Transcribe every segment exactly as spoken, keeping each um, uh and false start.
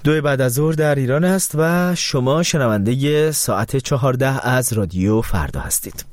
دو بعد از ظهر در ایران است و شما شنونده ساعت چهارده از رادیو فردا هستید.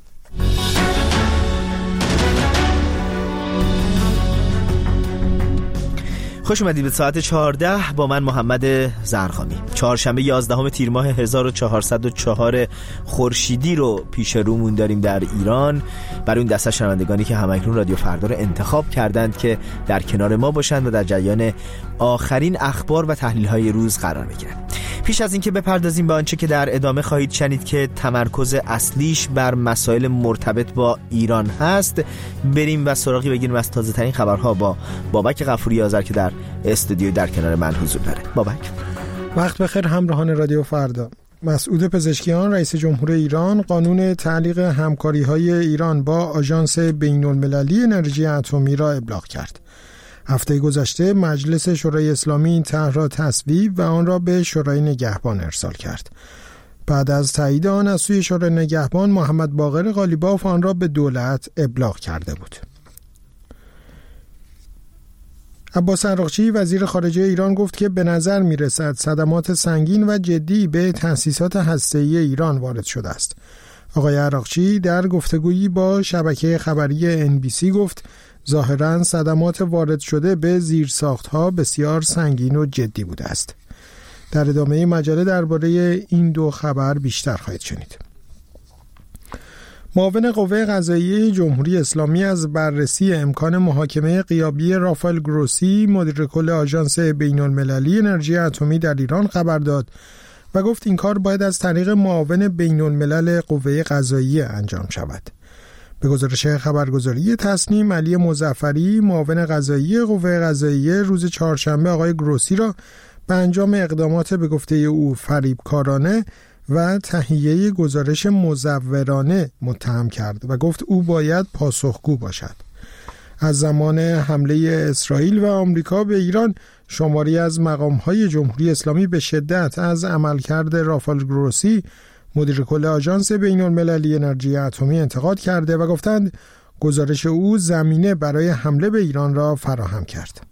خوش اومدید به ساعت چهارده با من محمد زرخامی. چهارشنبه یازدهم تیر ماه هزار و چهارصد و چهار خورشیدی رو پیش رومون داریم در ایران. برای اون دسته شنوندگانی که همکنون رادیو فردا رو انتخاب کردند که در کنار ما باشند و در جریان آخرین اخبار و تحلیل‌های روز قرار بگیرن. پیش از اینکه بپردازیم به آنچه که در ادامه خواهید شنید که تمرکز اصلیش بر مسائل مرتبط با ایران هست، بریم و سراغی بگیریم از تازه‌ترین خبرها با بابک غفوری آذر که در استودیو در کنار من حضور داره. بابک، وقت بخیر همراهان رادیو فردا. مسعود پزشکیان رئیس جمهور ایران قانون تعلیق همکاری‌های ایران با آژانس بین‌المللی انرژی اتمی را ابلاغ کرد. هفته گذشته مجلس شورای اسلامی این طرح را تصویب و آن را به شورای نگهبان ارسال کرد. بعد از تایید آن از سوی شورای نگهبان، محمد باقر قالیباف آن را به دولت ابلاغ کرده بود. عباس عراقچی وزیر خارجه ایران گفت که به نظر می‌رسد صدمات سنگین و جدی به تأسیسات هسته‌ای ایران وارد شده است. آقای عراقچی در گفتگویی با شبکه خبری ان بی سی گفت ظاهراً صدمات وارد شده به زیرساخت‌ها بسیار سنگین و جدی بوده است. در ادامه مجله درباره این دو خبر بیشتر خواهید شنید. معاون قوه قضاییه جمهوری اسلامی از بررسی امکان محاکمه غیابی رافائل گروسی مدیر کل آژانس بین‌المللی انرژی اتمی در ایران خبر داد و گفت این کار باید از طریق معاون بین‌الملل قوه قضاییه انجام شود. به گزارش خبرگزاری تصنیم، علی مظفری معاون قضایی قوه قضاییه روز چهارشنبه آقای گروسی را به انجام اقدامات به گفته او فریبکارانه و تهیه گزارش مزورانه متهم کرد و گفت او باید پاسخگو باشد. از زمان حمله اسرائیل و آمریکا به ایران، شماری از مقام‌های جمهوری اسلامی به شدت از عملکرد رافائل گروسی مدیر کل آژانس بین‌المللی انرژی اتمی انتقاد کرده و گفتند گزارش او زمینه برای حمله به ایران را فراهم کرد.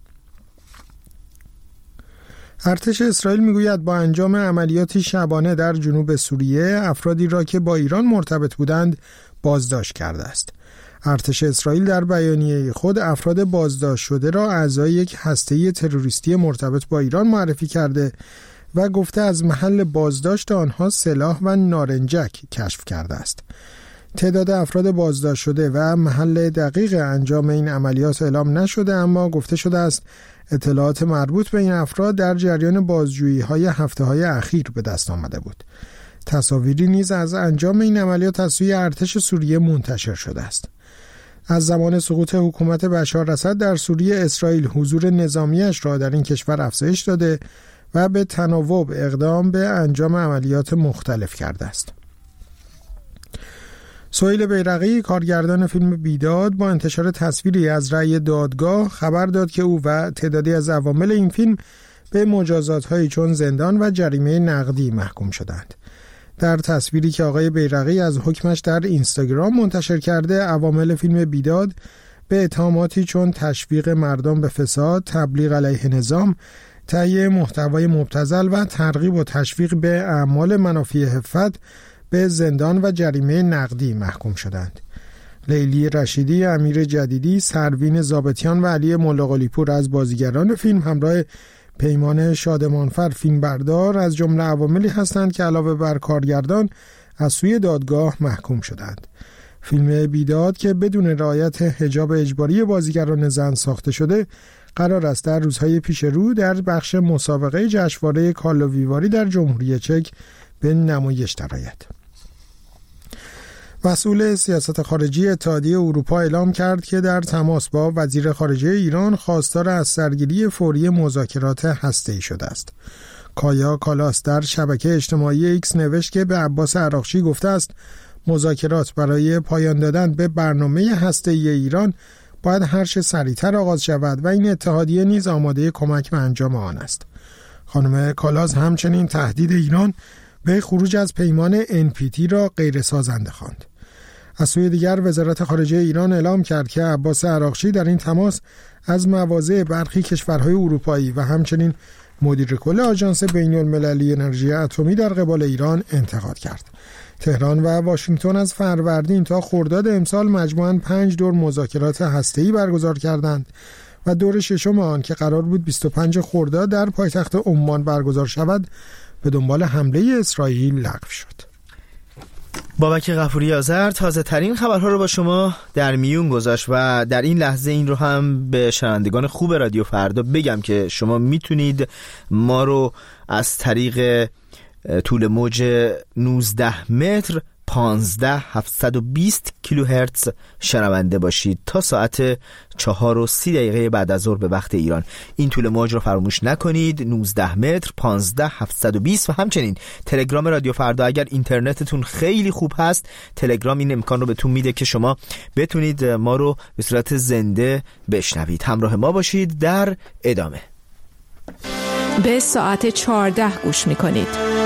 ارتش اسرائیل میگوید با انجام عملیاتی شبانه در جنوب سوریه افرادی را که با ایران مرتبط بودند بازداشت کرده است. ارتش اسرائیل در بیانیه خود افراد بازداشت شده را اعضای یک هسته تروریستی مرتبط با ایران معرفی کرده و گفته از محل بازداشت آنها سلاح و نارنجک کشف کرده است. تعداد افراد بازداشت شده و محل دقیق انجام این عملیات اعلام نشده، اما گفته شده است اطلاعات مربوط به این افراد در جریان بازجویی‌های هفته‌های اخیر به دست آمده بود. تصاویری نیز از انجام این عملیات از سوی ارتش سوریه منتشر شده است. از زمان سقوط حکومت بشار اسد در سوریه، اسرائیل حضور نظامیش را در این کشور افزایش داده و به تناوب اقدام به انجام عملیات مختلف کرده است. سهیل بیرقی کارگردان فیلم بیداد با انتشار تصویری از رأی دادگاه خبر داد که او و تعدادی از عوامل این فیلم به مجازات‌هایی چون زندان و جریمه نقدی محکوم شدند. در تصویری که آقای بیرقی از حکمش در اینستاگرام منتشر کرده، عوامل فیلم بیداد به اتهاماتی چون تشویق مردم به فساد، تبلیغ علیه نظام، تهیه محتوای مبتذل و ترغیب و تشویق به اعمال منافی حفت به زندان و جریمه نقدی محکوم شدند. لیلی رشیدی، امیر جدیدی، سروین ضابطیان و علی ملاقلی‌پور از بازیگران فیلم همراه پیمان شادمانفر فیلمبردار از جمله عواملی هستند که علاوه بر کارگردان از سوی دادگاه محکوم شدند. فیلم بیداد که بدون رعایت حجاب اجباری بازیگران زن ساخته شده، قرار است در روزهای پیش رو در بخش مسابقه جشنواره کارلووی در جمهوری چک به نمایش درآید. مسئول سیاست خارجی اتحادیه اروپا اعلام کرد که در تماس با وزیر خارجه ایران خواستار از سرگیری فوری مذاکرات هسته‌ای شده است. کایا کالاس در شبکه اجتماعی ایکس نوشت که به عباس عراقچی گفته است مذاکرات برای پایان دادن به برنامه هسته‌ای ایران باید هر چه سریعتر آغاز شود و این اتحادیه نیز آماده کمک به انجام آن است. خانم کالاس همچنین تهدید ایران به خروج از پیمان ان پی تی را غیر سازنده خواند. از سوی دیگر وزارت خارجه ایران اعلام کرد که عباس عراقچی در این تماس از مواضع برخی کشورهای اروپایی و همچنین مدیر کل آژانس بین‌المللی انرژی اتمی در قبال ایران انتقاد کرد. تهران و واشنگتن از فروردین تا خرداد امسال مجموعاً پنج دور مذاکرات هسته‌ای برگزار کردند و دور ششم آن که قرار بود بیست و پنج خرداد در پایتخت عمان برگزار شود به دنبال حمله اسرائیل لغو شد. بابک غفوری آذر تازه ترین خبرها رو با شما در میون گذاشت و در این لحظه این رو هم به شنوندگان خوب رادیو فردا بگم که شما میتونید ما رو از طریق طول موج نوزده متر پانزده هفتصد و بیست کیلوهرتز شنونده باشید تا ساعت چهار و سی دقیقه بعد از ظهر به وقت ایران. این طول موج رو فراموش نکنید، نوزده متر پانزده هفتصد و بیست. و همچنین تلگرام رادیو فردا، اگر اینترنتتون خیلی خوب هست، تلگرام این امکان رو بهتون میده که شما بتونید ما رو به صورت زنده بشنوید. همراه ما باشید در ادامه. به ساعت چهارده گوش میکنید.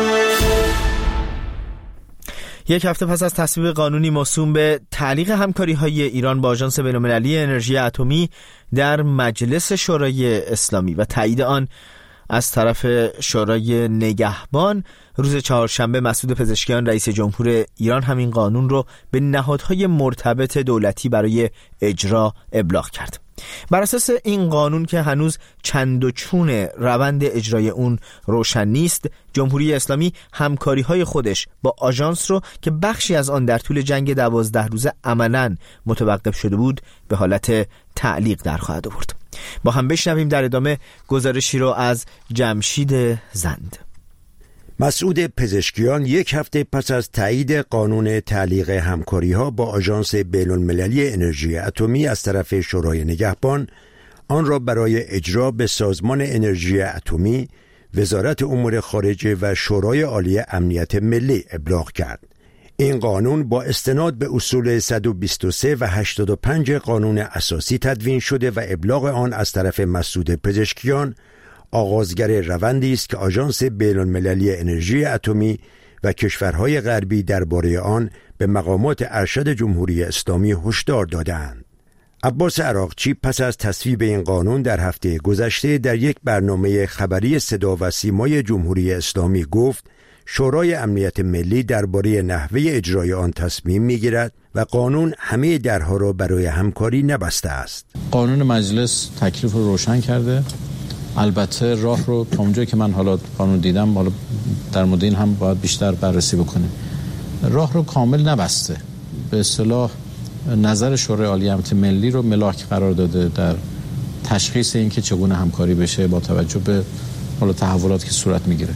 یک هفته پس از تصویب قانونی موسوم به تعلیق همکاری‌های ایران با آژانس بین‌المللی انرژی اتمی در مجلس شورای اسلامی و تایید آن از طرف شورای نگهبان، روز چهارشنبه مسعود پزشکیان رئیس جمهور ایران همین قانون رو به نهادهای مرتبط دولتی برای اجرا ابلاغ کرد. بر اساس این قانون که هنوز چند و چون روند اجرای اون روشن نیست، جمهوری اسلامی همکاری‌های خودش با آژانس رو که بخشی از آن در طول جنگ دوازده روزه عملاً متوقف شده بود به حالت تعلیق در خواهد آورد. با هم بشنویم در ادامه گزارشی رو از جمشید زند. مسعود پزشکیان یک هفته پس از تایید قانون تعلیق همکاری‌ها با آژانس بین‌المللی انرژی اتمی از طرف شورای نگهبان، آن را برای اجرا به سازمان انرژی اتمی، وزارت امور خارجه و شورای عالی امنیت ملی ابلاغ کرد. این قانون با استناد به اصول صد و بیست و سه و هشتاد و پنج قانون اساسی تدوین شده و ابلاغ آن از طرف مسعود پزشکیان آغازگر روندی است که آژانس بین‌المللی انرژی اتمی و کشورهای غربی درباره آن به مقامات ارشد جمهوری اسلامی هشدار دادند. عباس عراقچی پس از تصویب این قانون در هفته گذشته در یک برنامه خبری صدا و سیمای جمهوری اسلامی گفت شورای امنیت ملی درباره نحوه اجرای آن تصمیم می‌گیرد و قانون همه درها را برای همکاری نبسته است. قانون مجلس تکلیف رو روشن کرده. البته راه رو تا اونجایی که من حالا قانون دیدم، حالا در مورد این هم باید بیشتر بررسی بکنیم، راه رو کامل نبسته. به اصطلاح نظر شورای عالی امنیت ملی رو ملاک قرار داده در تشخیص این که چگونه همکاری بشه با توجه به حالا تحولاتی که صورت میگیره.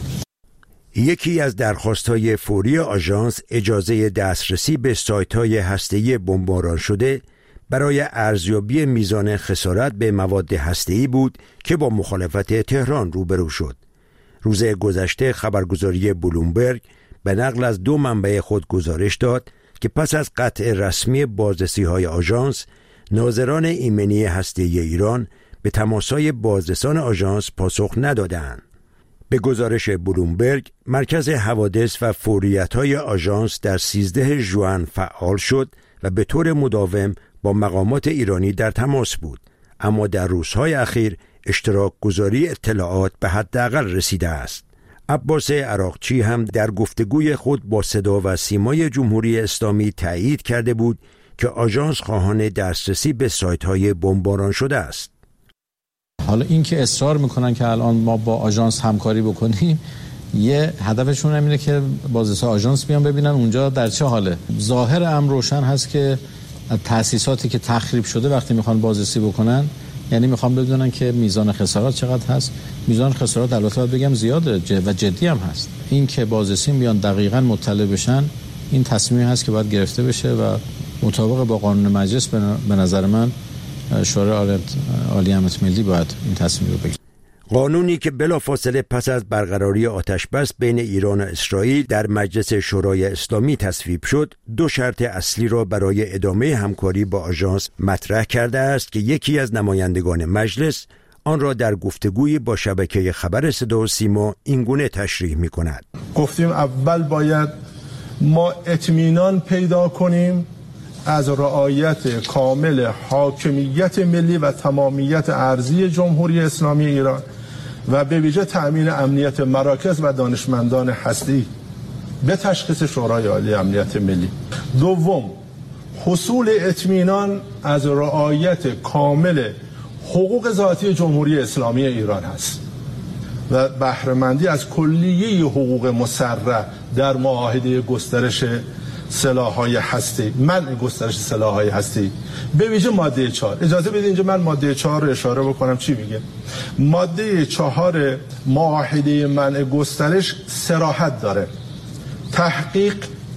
یکی از درخواست‌های فوری آژانس اجازه دسترسی به سایت‌های هسته‌ای بمباران شده برای ارزیابی میزان خسارت به مواد هسته‌ای بود که با مخالفت تهران روبرو شد. روز گذشته خبرگزاری بلومبرگ به نقل از دو منبع خود گزارش داد که پس از قطع رسمی بازرسی‌های آژانس، ناظران ایمنی هسته‌ای ایران به تماس‌های بازرسان آژانس پاسخ ندادند. به گزارش بلومبرگ، مرکز حوادث و فوریت‌های آژانس در سیزده ژوئن فعال شد و به طور مداوم با مقامات ایرانی در تماس بود، اما در روزهای اخیر اشتراک گذاری اطلاعات به حداقل رسیده است. عباس عراقچی هم در گفتگوی خود با صدا و سیمای جمهوری اسلامی تایید کرده بود که آژانس خواهان دسترسی به سایت‌های بمباران شده است. حالا این که اصرار میکنن که الان ما با آژانس همکاری بکنیم، یه هدفشون اینه که بازرسا آژانس بیان ببینن اونجا در چه حاله. ظاهر امر روشن هست که تأسیساتی که تخریب شده وقتی میخوان بازرسی بکنن، یعنی میخوان بدونن که میزان خسارات چقدر هست. میزان خسارات البته باید بگم زیاده و جدی هم هست. این که بازرسی بیان دقیقاً مطلع بشن، این تصمیمی هست که باید گرفته بشه و مطابق با قانون مجلس به نظر من شورای عالی امنیت ملی باید این تصمیم رو بگیره. قانونی که بلافاصله پس از برقراری آتش‌بس بین ایران و اسرائیل در مجلس شورای اسلامی تصویب شد، دو شرط اصلی را برای ادامه همکاری با آژانس مطرح کرده است که یکی از نمایندگان مجلس آن را در گفتگویی با شبکه خبر صدا و سیما اینگونه تشریح می‌کند. گفتیم اول باید ما اطمینان پیدا کنیم از رعایت کامل حاکمیت ملی و تمامیت ارضی جمهوری اسلامی ایران و به ویژه تأمین امنیت مراکز و دانشمندان هسته‌ای به تشخیص شورای عالی امنیت ملی. دوم، حصول اطمینان از رعایت کامل حقوق ذاتی جمهوری اسلامی ایران هست و بهره‌مندی از کلیه حقوق مسرع در معاهده گسترش سلاح‌های هسته‌ای، منع گسترش سلاح‌های هسته‌ای، به ویژه ماده چهار. اجازه بدید اینجا من ماده چهار رو اشاره بکنم. چی میگه؟ ماده چهار معاهده منع گسترش صراحت داره: تحقیق،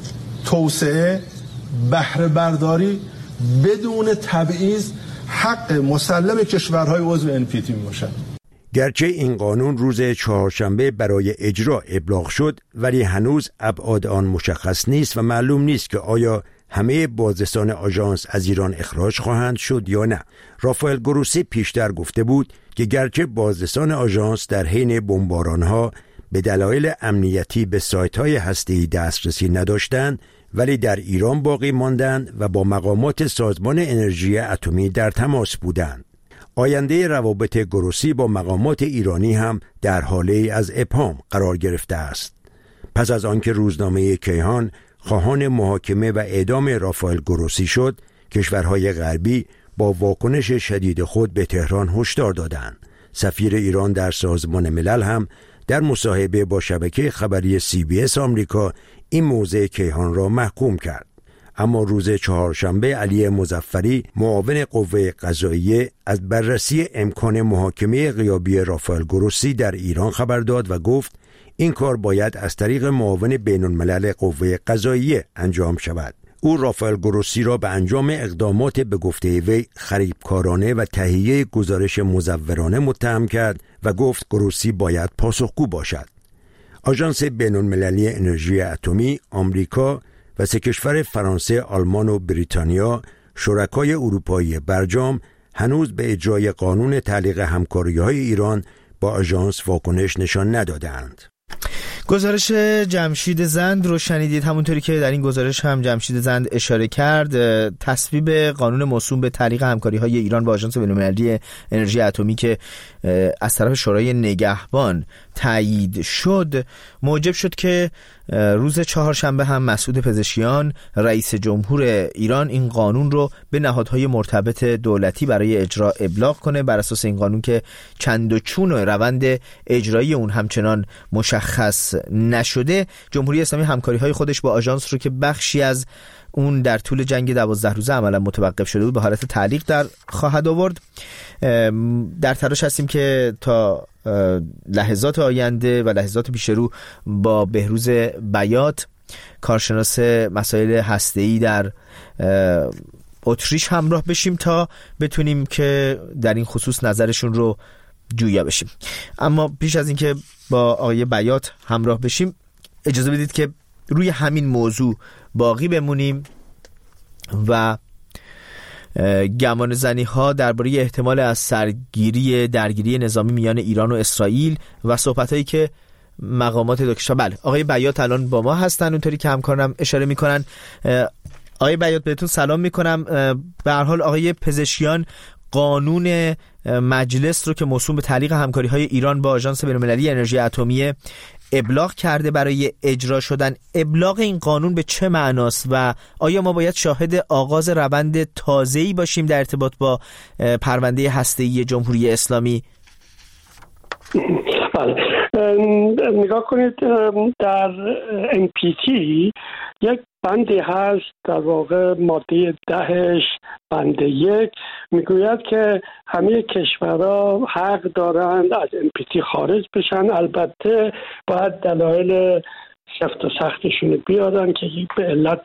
توسعه، بهره برداری بدون تبعیض حق مسلم کشورهای عضو ان پی تی میباشد. گرچه این قانون روز چهارشنبه برای اجرا ابلاغ شد، ولی هنوز ابعاد آن مشخص نیست و معلوم نیست که آیا همه بازرسان آژانس از ایران اخراج خواهند شد یا نه. رافائل گروسی پیشتر گفته بود که گرچه بازرسان آژانس در حین بمبارانها به دلایل امنیتی به سایت‌های هسته‌ای دسترسی نداشتند، ولی در ایران باقی ماندند و با مقامات سازمان انرژی اتمی در تماس بودند. آینده روابط گروسی با مقامات ایرانی هم در حاله از ابهام قرار گرفته است. پس از آنکه روزنامه کیهان خواهان محاکمه و اعدام رافائل گروسی شد، کشورهای غربی با واکنش شدید خود به تهران هشدار دادند. سفیر ایران در سازمان ملل هم در مصاحبه با شبکه خبری سی بی اس آمریکا این موضع کیهان را محکوم کرد. اما روز چهارشنبه علی مظفری معاون قوه قضاییه از بررسی امکان محاکمه غیابی رافائل گروسی در ایران خبر داد و گفت این کار باید از طریق معاون بین الملل قوه قضاییه انجام شود. او رافائل گروسی را به انجام اقدامات به گفته وی خریبکارانه و تهیه گزارش مزورانه متهم کرد و گفت گروسی باید پاسخگو باشد. آژانس بین المللی انرژی اتمی، آمریکا و سه کشور فرانسه، آلمان و بریتانیا، شرکای اروپایی برجام، هنوز به اجرای قانون تعلیق همکاری‌های ایران با آژانس واکنش نشان ندادند. گزارش جمشید زند رو شنیدید. همونطوری که در این گزارش هم جمشید زند اشاره کرد، تصویب قانون موسوم به تعلیق همکاری‌های ایران با آژانس بین‌المللی انرژی اتمی که از طرف شورای نگهبان تایید شد، موجب شد که روز چهارشنبه هم مسعود پزشکیان رئیس جمهور ایران این قانون رو به نهادهای مرتبط دولتی برای اجرا ابلاغ کنه. بر اساس این قانون که چند و چون و روند اجرایی اون همچنان مشخص نشده، جمهوری اسلامی همکاری‌های خودش با آژانس رو که بخشی از اون در طول جنگ دوازده روزه عملا متوقف شده بود به حالت تعلیق در خواهد آورد. در تلاش هستیم که تا لحظات آینده و لحظات پیش رو با بهروز بیات، کارشناس مسائل هسته‌ای در اتریش همراه بشیم تا بتونیم که در این خصوص نظرشون رو جویا بشیم. اما پیش از اینکه با آقای بیات همراه بشیم، اجازه بدید که روی همین موضوع باقی بمونیم و گمان زنی ها درباره احتمال از سرگیری درگیری نظامی میان ایران و اسرائیل و صحبت هایی که مقامات دو کشور. بله، آقای بیات الان با ما هستن، اونطوری که همکارم اشاره میکنن. آقای بیات بهتون سلام میکنم. به هر حال آقای پزشکیان قانون مجلس رو که موسوم به تعلیق همکاری‌های ایران با آژانس بین‌المللی انرژی اتمی ابلاغ کرده برای اجرا شدن. ابلاغ این قانون به چه معناست و آیا ما باید شاهد آغاز روند تازه‌ای باشیم در ارتباط با پرونده هسته‌ای جمهوری اسلامی؟ بله، نگاه کنید، در ان پی تی یک بندی هست، در واقع ماده دهش بند یک میگوید که همه کشورها حق دارند از ان پی تی خارج بشن، البته باید دلایل سفت و سختشون بیارن که به علت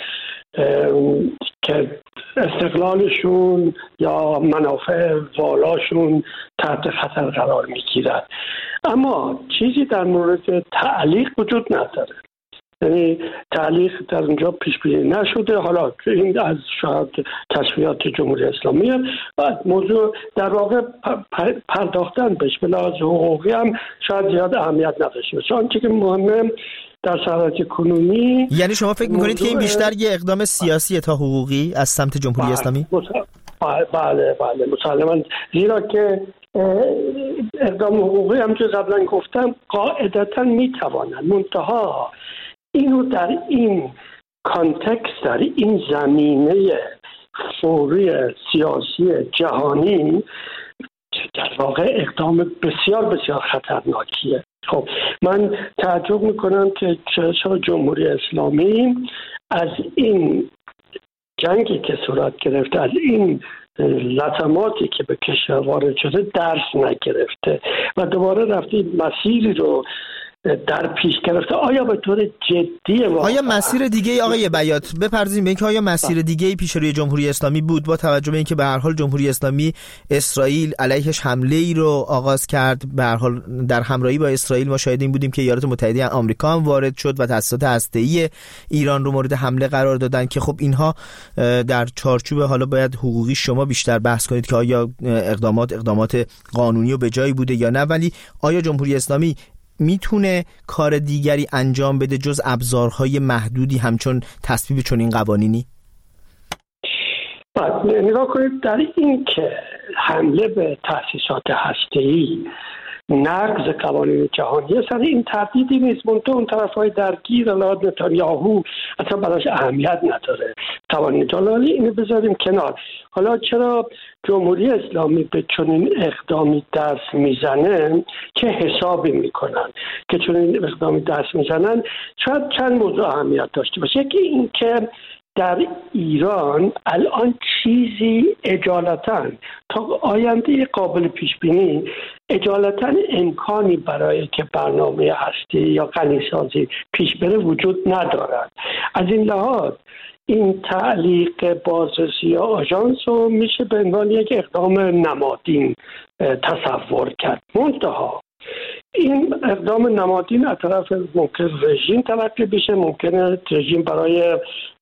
که استقلالشون یا منافع والاشون تحت خطر قرار میگیرد. اما چیزی در مورد تعلیق وجود نداره، یعنی تعلیق در اونجا پیش بینی نشده. حالا این از شاید کشفیات جمهوری اسلامی بعد موضوع در واقع پرداختن بهش به لحاظ حقوقی هم شاید زیاد اهمیت نداشته باشه. آنچه که مهمه در شرایط کنونی، یعنی شما فکر میکنید که این بیشتر یه اقدام سیاسی تا حقوقی از سمت جمهوری اسلامی؟ بله بله بله مسلماً، زیرا که اقدام حقوقی هم که قبلا گفتم قاعدتا میتوانند، منتها اینو در این کانتکست، در این زمینه فوری سیاسی جهانی در واقع اقدام بسیار بسیار خطرناکیه. خب من تعجب میکنم که چرا جمهوری اسلامی از این جنگی که صورت گرفته، از این لطماتی که به کشور وارد شده درس نگرفته و دوباره رفته مسیری رو در پیش گرفته. آیا به طور جدی واقعا آیا مسیر دیگه آقای بیات بپرزیم به اینکه آیا مسیر دیگه پیش روی جمهوری اسلامی بود، با توجه به اینکه به هر حال جمهوری اسلامی اسرائیل علیهش حمله ای رو آغاز کرد، به هر حال در همراهی با اسرائیل ما شاهد این بودیم که ایالات متحده آمریکا هم وارد شد و تأسیسات هسته‌ای ایران رو مورد حمله قرار دادن که خب اینها در چارچوب حالا باید حقوقی شما بیشتر بحث کنید که آیا اقدامات اقدامات قانونی و به جایی بوده یا نه، ولی آیا جمهوری اسلامی میتونه کار دیگری انجام بده جز ابزارهای محدودی همچون تصویب چنین قوانینی؟ نگاه کنید، در این که حمله به تأسیسات هسته‌ای نقض قوانین جهانی سر این تردیدی نیست، منطقه اون طرف‌های درگیر الان نتانیاهو اصلا براش اهمیت نداره قوانین جهانی، اینو بذاریم کنار. حالا چرا جمهوری اسلامی به چنین اقدامی دست میزنه، چه حسابی میکنن که چنین اقدامی دست میزنن؟ شاید چند موضوع اهمیت داشته باشه. یکی این که در ایران الان چیزی اجالتاً تا آینده قابل پیش بینی اجالتاً امکانی برای که برنامه هستی یا غنیسازی پیش بره وجود ندارد. از این لحاظ این تعلیق بازرسی آژانس رو میشه به عنوان یک اقدام نمادین تصور کرد. منتها این اقدام نمادین از طرف ممکن رژیم تلقی بشه، ممکنه رژیم برای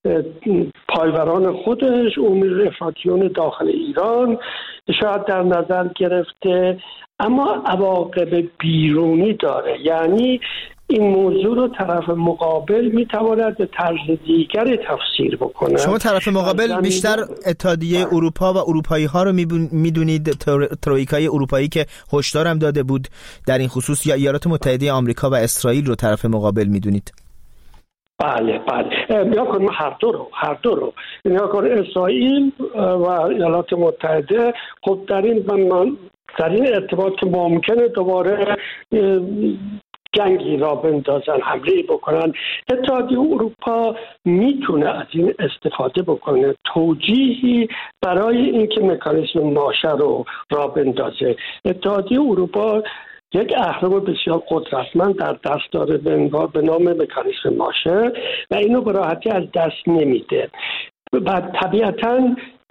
پایوران خودش امور افراطیون داخل ایران شاید در نظر گرفته، اما عواقب بیرونی داره. یعنی این موضوع رو طرف مقابل میتواند به طرز دیگری تفسیر بکنه. شما طرف مقابل بیشتر اتحادیه اروپا و اروپایی ها رو میدونید، ترویکای اروپایی که هشدار هم داده بود در این خصوص، یا ایالات متحده آمریکا و اسرائیل رو طرف مقابل میدونید؟ بله بله نگاه کن، هر دو رو هر دو رو نگاه کن. اسرائیل و ایالات متحده خب در این من در این ارتباط که ممکنه دوباره جنگی را بندازن، حمله بکنن، اتحادیه اروپا میتونه از این استفاده بکنه، توجیهی برای اینکه مکانیزم ماشه رو را بندازه. اتحادیه اروپا یک اهرم بسیار قدرتمند در دست داره به نام مکانیزم ماشه و اینو به راحتی از دست نمیده و طبیعتاً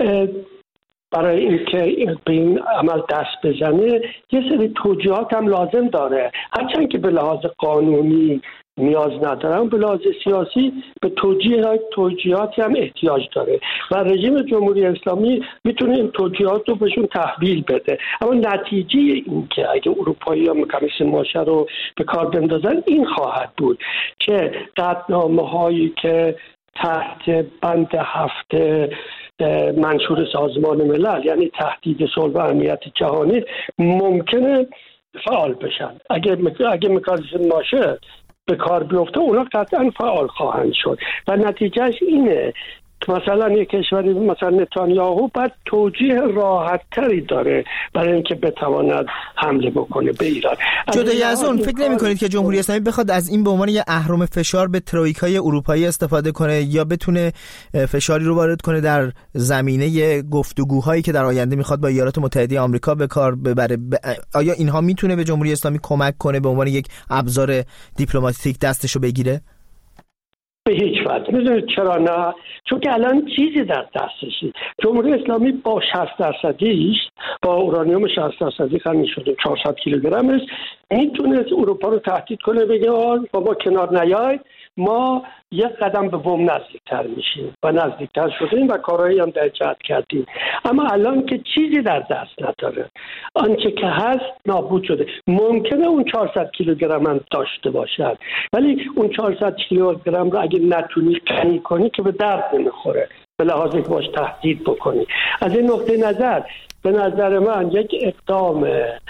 برای اینکه به این عمل دست بزنه یه سری توجیهات هم لازم داره، هرچند که به لحاظ قانونی نیاز ندارم، به لحاظ سیاسی به توجیهات توجیهاتی هم احتیاج داره و رژیم جمهوری اسلامی میتونه این توجیهات رو بهشون تحویل بده. اما نتیجه این که اگه اروپایی ها مکانیزم ماشه رو به کار بندازن این خواهد بود که قطعنامه هایی که تحت بند هفته منشور سازمان ملل یعنی تهدید صلح و امنیت جهانی ممکنه فعال بشن. اگه اگه مکانیزم ماشه به کار بیفته اونا قطعا فعال خواهند شد و نتیجهش اینه مثلا یک کشوری مثلا نتانیاهو باید توجیه راحت تری داره برای اینکه بتواند حمله بکنه به ایران. جدای از اون فکر نمی کنید که جمهوری اسلامی بخواد از این به عنوان یه اهرم فشار به ترویکای اروپایی استفاده کنه یا بتونه فشاری رو وارد کنه در زمینه گفتگوهایی که در آینده میخواد با ایالات متحده آمریکا به کار ببره؟ آیا اینها میتونه به جمهوری اسلامی کمک کنه به عنوان یک ابزار دیپلماتیک دستشو بگیره؟ به هیچ وجه. میدونید چرا نه؟ چون که الان چیزی در دستشی. جمهوری اسلامی با شصت درصدیش، با اورانیوم شصت درصدی خرید شده چهارصد کیلوگرمش میتونه اروپا رو تهدید کنه، بگه بابا کنار نیاید، ما یک قدم به بم نزدیکتر میشیم و نزدیکتر شدیم و کارهایی هم در جهت کردیم. اما الان که چیزی در دست نداره، آنچه که هست نابود شده. ممکنه اون چهارصد کیلوگرم هم داشته باشد ولی اون چهارصد کیلوگرم رو اگه نتونی غنی کنی که به درد نمیخوره به لحاظ که باش تهدید بکنی. از این نقطه نظر به نظر من یک اقدام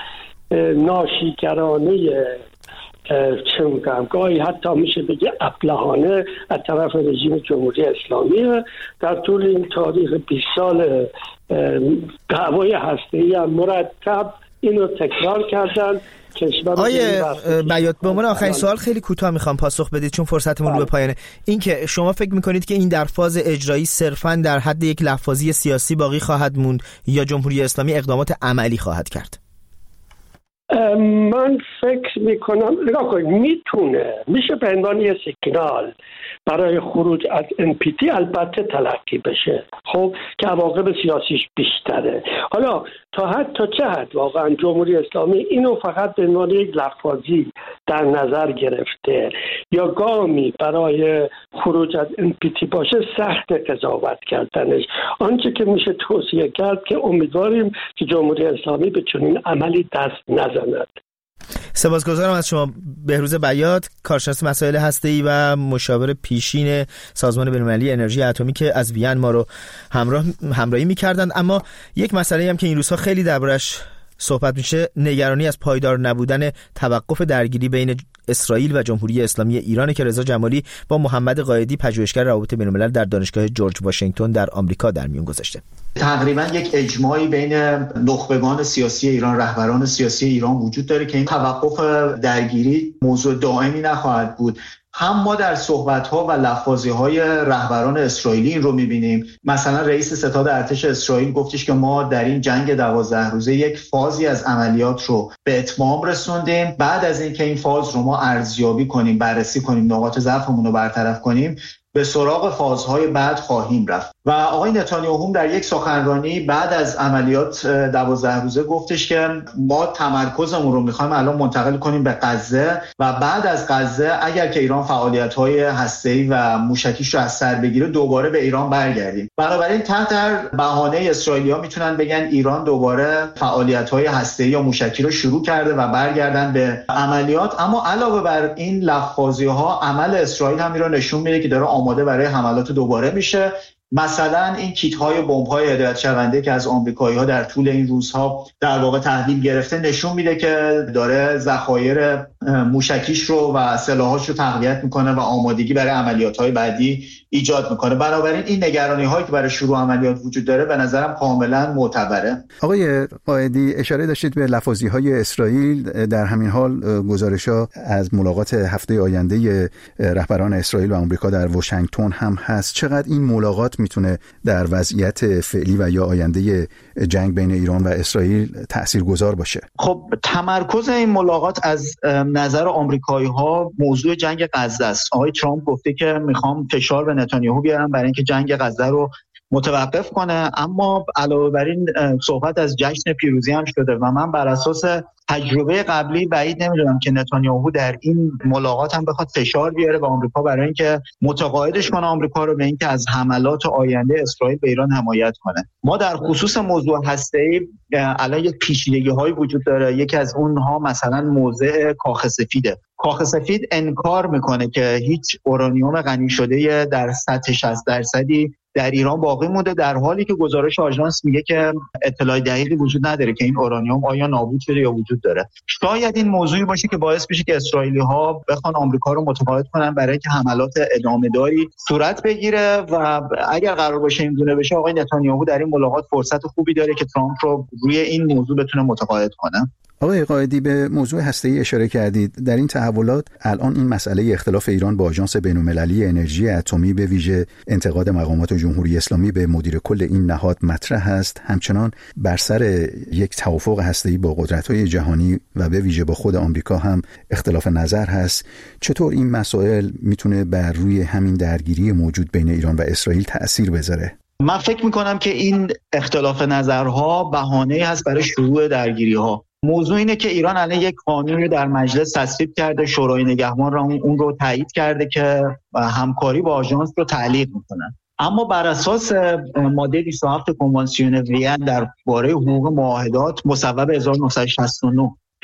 ناشیگرانه، چه میگم، گاهی حتی میشه بگه ابلهانه از طرف رژیم جمهوری اسلامی در طول این تاریخ بیست سال دعوای هسته‌ای هم مرتب اینو تکرار کردن. آیه بیات، به عنوان آخرین سوال خیلی کوتاه میخوام پاسخ بدید چون فرصتمون رو به پایانه. این که شما فکر میکنید که این در فاز اجرایی صرفاً در حد یک لفاظی سیاسی باقی خواهد موند یا جمهوری اسلامی اقدامات عملی خواهد کرد؟ من فکر میکنم نگاه کنید، میتونه میشه به عنوان یه سیگنال برای خروج از ان پی تی البته تلقی بشه، خب که عواقب سیاسیش بیشتره. حالا تا حد تا چه حد واقعا جمهوری اسلامی اینو فقط به عنوان یک لفاظی در نظر گرفته یا گامی برای خروج از ان پی تی باشه، سخت قضاوت کردنش. آنچه که میشه توصیه کرد که امیدواریم که جمهوری اسلامی به چنین عملی دست نزند. سپاسگزارم از شما بهروز بیات، کارشناس مسائل هسته‌ای و مشاور پیشین سازمان بین‌المللی انرژی اتمی که از وین ما رو همراه همراهی می‌کردند. اما یک مسئله هم که این روزها خیلی دربارش صحبت میشه، نگرانی از پایدار نبودن توقف درگیری بین اسرائیل و جمهوری اسلامی ایران که رضا جمالی با محمد قائدی پژوهشگر روابط بین‌الملل در دانشگاه جورج واشنگتن در آمریکا در میون گذاشته. تقریبا یک اجماعی بین نخبگان سیاسی ایران، رهبران سیاسی ایران وجود داره که این توقف درگیری موضوع دائمی نخواهد بود. هم ما در صحبت‌ها و لفاظی‌های رهبران اسرائیلی این رو می‌بینیم. مثلا رئیس ستاد ارتش اسرائیل گفتش که ما در این جنگ دوازده روزه یک فازی از عملیات رو به اتمام رسوندیم. بعد از اینکه این فاز رو ما ارزیابی کنیم، بررسی کنیم، نقاط ضعفمون رو برطرف کنیم، به سراغ فازهای بعد خواهیم رفت. و آقای نتانیاهو در یک سخنرانی بعد از عملیات دوازده روزه گفتش که ما تمرکزمون رو میخوایم الان منتقل کنیم به غزه و بعد از غزه اگر که ایران فعالیت‌های هسته‌ای و موشکیش رو از سر بگیره دوباره به ایران برگردیم. بنابراین تحت بهانه اسرائیلی‌ها میتونن بگن ایران دوباره فعالیت‌های هسته‌ای یا موشکی رو شروع کرده و برگردن به عملیات. اما علاوه بر این لفاظی‌ها، عمل اسرائیل هم رو نشون میده که داره آماده برای حملات دوباره میشه. مثلا این کیت‌های بمب‌های هدایت شونده که از آمریکایی‌ها در طول این روزها در واقع تحویل گرفته نشون میده که داره ذخایر موشکیش رو و سلاحاش رو تقویت میکنه و آمادگی برای عملیات‌های بعدی ایجاد میکنه. بنابراین این نگرانی‌هایی که برای شروع عملیات وجود داره به نظرم کاملا معتبره. آقای قائدی، اشاره داشتید به لفاظی‌های اسرائیل. در همین حال گزارش‌ها از ملاقات هفته آینده رهبران اسرائیل و آمریکا در واشنگتن هم هست. چقدر این ملاقات میتونه در وضعیت فعلی و یا آینده جنگ بین ایران و اسرائیل تاثیرگذار باشه؟ خب تمرکز این ملاقات از نظر آمریکایی‌ها موضوع جنگ غزه است. آقای ترامپ گفته که میخوام فشار به نتانیاهو بیارم برای اینکه جنگ غزه رو متوقف کنه، اما علاوه بر این صحبت از جشن پیروزی هم شده و من بر اساس تجربه قبلی بعید نمیدونم که نتانیاهو در این ملاقات هم بخواد فشار بیاره به آمریکا برای اینکه متقاعدش کنه آمریکا رو به اینکه از حملات آینده اسرائیل به ایران حمایت کنه. ما در خصوص موضوع هسته‌ای الان یک پیچیدگی‌هایی وجود داره. یکی از اونها مثلا موضع کاخ سفیده. کاخ سفید انکار میکنه که هیچ اورانیوم غنی شده در سطح شصت درصدی در ایران باقی مونده، در حالی که گزارش آژانس میگه که اطلاع دقیقی وجود نداره که این اورانیوم آیا نابود شده یا وجود داره. شاید این موضوعی باشه که باعث بشه که اسرائیلی‌ها بخوان آمریکا رو متقاعد کنن برای اینکه حملات ادامه‌داری صورت بگیره و اگر قرار باشه این گونه بشه، آقای نتانیاهو در این ملاقات فرصت خوبی داره که ترامپ رو روی این موضوع بتونه متقاعد کنه. آقای قائدی، به موضوع هسته‌ای اشاره کردید. در این تحولات الان این مسئله اختلاف ایران با آژانس بین‌المللی انرژی اتمی به ویژه انتقاد مقامات جمهوری اسلامی به مدیر کل این نهاد مطرح است. همچنان بر سر یک توافق هسته‌ای با قدرت‌های جهانی و به ویژه با خود آمریکا هم اختلاف نظر هست. چطور این مسائل میتونه بر روی همین درگیری موجود بین ایران و اسرائیل تأثیر بذاره؟ من فکر می‌کنم که این اختلاف نظرها بهانه‌ای هست برای شروع درگیری‌ها. موضوع اینه که ایران الان یک قانون رو در مجلس تصویب کرده، شورای نگهبان را اون رو تایید کرده که همکاری با آژانس رو تعلیق میکنن. اما بر اساس ماده بیست و هفت کنوانسیون وین درباره حقوق معاهدات مصوب هزار و نهصد و شصت و نه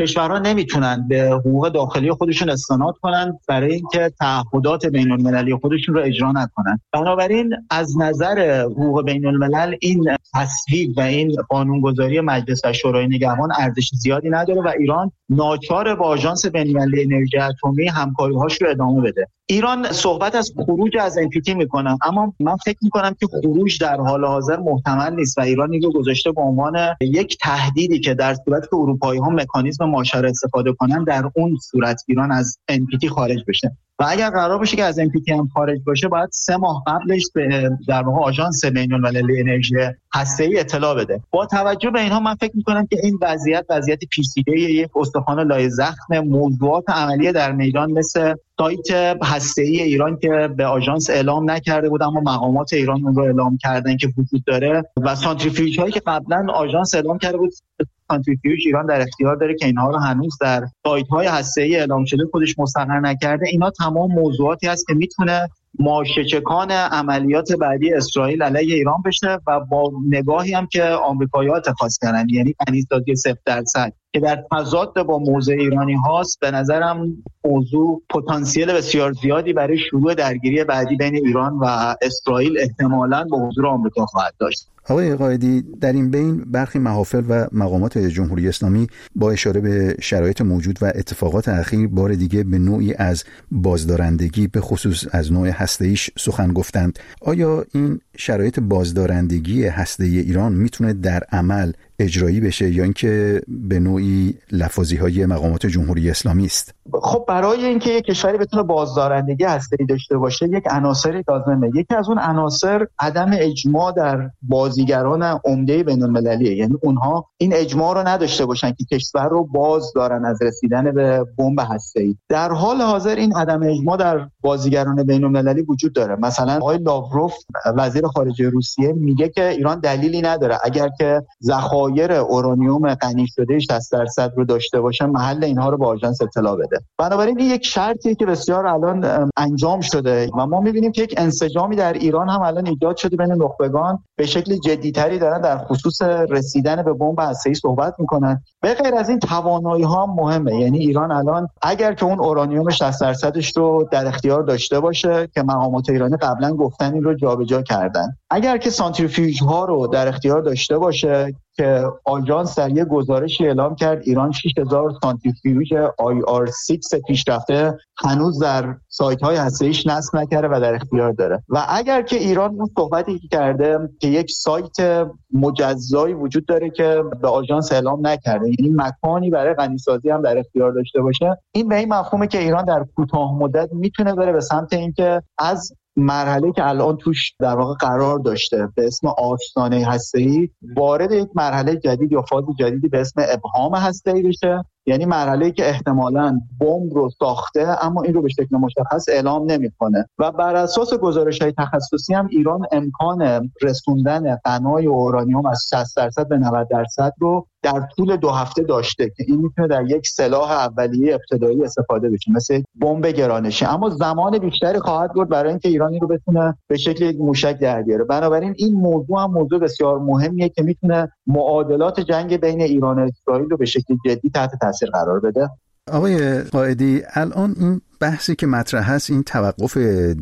کشورها نمیتونن به حقوق داخلی خودشون استناد کنن برای اینکه تعهدات بین المللی خودشون رو اجرا نکنن. بنابراین از نظر حقوق بین الملل این تصویب و این قانونگذاری مجلس و شورای نگهبان ارزش زیادی نداره و ایران ناچار با آژانس بین المللی انرژی اتمی همکاری‌هاش رو ادامه بده. ایران صحبت از خروج از ان پی تی میکنه، اما من فکر میکنم که خروج در حال حاضر محتمل نیست و ایران اینو گذاشته به عنوان یک تهدیدی که در صورت که اروپایی‌ها مکانیزم ماشه استفاده کنن در اون صورت ایران از ان پی تی خارج بشه. و اگر قرار باشه که از ان پی تی هم خارج باشه باید سه ماه قبلش به در واقع آژانس بین المللی انرژی هسته‌ای اطلاع بده. با توجه به اینها من فکر می‌کنم که این وضعیت وضعیت پیچیده یک استخوان لای زخم موضوعات عملیه در میدان مثل سایت هسته‌ای ایران که به آژانس اعلام نکرده بود اما مقامات ایران اون رو اعلام کردن که وجود داره و سانتریفیوژ هایی که قبلا آژانس اعلام کرده بود سانتریفیوژ ایران در اختیار داره که اینها رو هنوز در سایت‌های هسته‌ای اعلام شده خودش مستقر نکرده. اینا تمام موضوعاتی هست که میتونه ماشه‌چکان عملیات بعدی اسرائیل علیه ایران بشه و با نگاهی هم که آمریکایی‌ها اتخاذ کردن، یعنی غنی‌سازی صفر درصد که در تضاد با موضع ایرانی هاست، به نظرم موضوع پتانسیل بسیار زیادی برای شروع درگیری بعدی بین ایران و اسرائیل احتمالاً با حضور آمریکا خواهد داشت. آقای قائدی، در این بین برخی محافل و مقامات جمهوری اسلامی با اشاره به شرایط موجود و اتفاقات اخیر بار دیگه به نوعی از بازدارندگی به خصوص از نوع هسته‌ایش سخن گفتند. آیا این شرایط بازدارندگی هسته‌ای ایران میتونه در عمل اجرایی بشه یا اینکه به نوعی لفاظی‌های مقامات جمهوری اسلامی است؟ خب برای اینکه یک کشوری بتونه بازدارندگی هسته‌ای داشته باشه یک عناصری لازمه. یکی از اون عناصر عدم اجماع در بازیگران عمده بین‌المللیه، یعنی اونها این اجماع رو نداشته باشن که کشور رو باز دارن از رسیدن به بمب هسته‌ای. در حال حاضر این عدم اجماع در بازیگران بین‌المللی وجود داره. مثلا آقای لاوروف وزیر خارجه روسیه میگه که ایران دلیلی نداره اگر که ذخایر اورانیوم غنی شده شصت درصد رو داشته باشه محل اینها رو به آژانس اطلاع بده. بنابراین این یک شرطیه که بسیار الان انجام شده و ما می‌بینیم که یک انسجامی در ایران هم الان ایجاد شده بین نخبگان، به شکل جدی‌تری دارن در خصوص رسیدن به بمب هسته‌ای صحبت می‌کنن. به غیر از این توانایی‌ها هم مهمه، یعنی ایران الان اگر که اون اورانیوم شصت درصدش رو در اختیار داشته باشه که مقامات ایرانی قبلا گفتن این رو جابجا کردن، اگر که سانتریفیوژها رو در اختیار داشته باشه که آژانس در یک گزارشی اعلام کرد ایران شش هزار سانتریفیوژ آی آر شش پیشرفته هنوز در سایت‌های هسته‌ایش نصب نکرده و در اختیار داره. و اگر که ایران اون صحبتی که کرده که یک سایت مجزایی وجود داره که به آژانس اعلام نکرده، یعنی مکانی برای غنی‌سازی هم در اختیار داشته باشه، این به این مفهومه که ایران در کوتاه مدت میتونه بره به سمت اینکه از مرحله که الان توش در واقع قرار داشته به اسم آستانه هسته‌ای وارد یک مرحله جدید یا فاز جدیدی به اسم ابهام هسته‌ای بشه، یعنی مرحله‌ای که احتمالاً بمب رو ساخته اما این رو به شکل مشخص اعلام نمی‌کنه و بر اساس گزارش‌های تخصصی هم ایران امکان رسوندن غنای اورانیوم از شصت درصد به نود درصد رو در طول دو هفته داشته که این میتونه در یک سلاح اولیه ابتدایی استفاده بشه مثل بمب گرانشی، اما زمان بیشتری خواهد برد برای اینکه ایران این رو بتونه به شکل یک موشک در بیاره. بنابراین این موضوع هم موضوع بسیار مهمیه که میتونه معادلات جنگ بین ایران و اسرائیل رو به شکل جدی تحت تاثیر قرار بده. آقای قائدی، الان این بحثی که مطرح هست، این توقف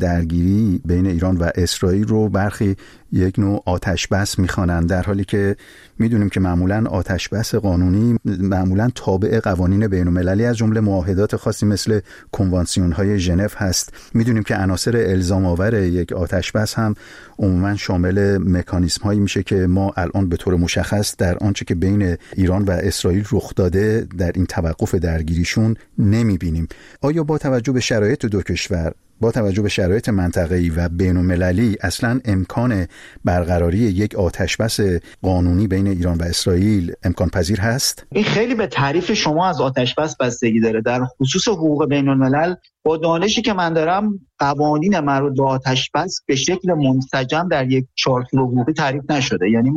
درگیری بین ایران و اسرائیل رو برخی یک نوع آتش بس میخوانند، در حالی که میدونیم که معمولاً آتش بس قانونی معمولاً تابع قوانین بین‌المللی از جمله معاهدات خاصی مثل کنوانسیون‌های ژنو هست. میدونیم که عناصر الزام آور یک آتش بس هم عموماً شامل مکانیزم‌هایی میشه که ما الان به طور مشخص در آنچه که بین ایران و اسرائیل رخ داده در این توقف درگیریشون نمیبینیم. آیا با توجه به شرایط دو کشور، با توجه به شرایط منطقه‌ای و بین‌المللی اصلاً امکان برقراری یک آتشبس قانونی بین ایران و اسرائیل امکان پذیر هست؟ این خیلی به تعریف شما از آتشبس بستگی داره. در خصوص حقوق بین‌الملل با دانشی که من دارم قوانین مربوط به آتشبس به شکل منسجم در یک چارچوب حقوقی تعریف نشده، یعنی ما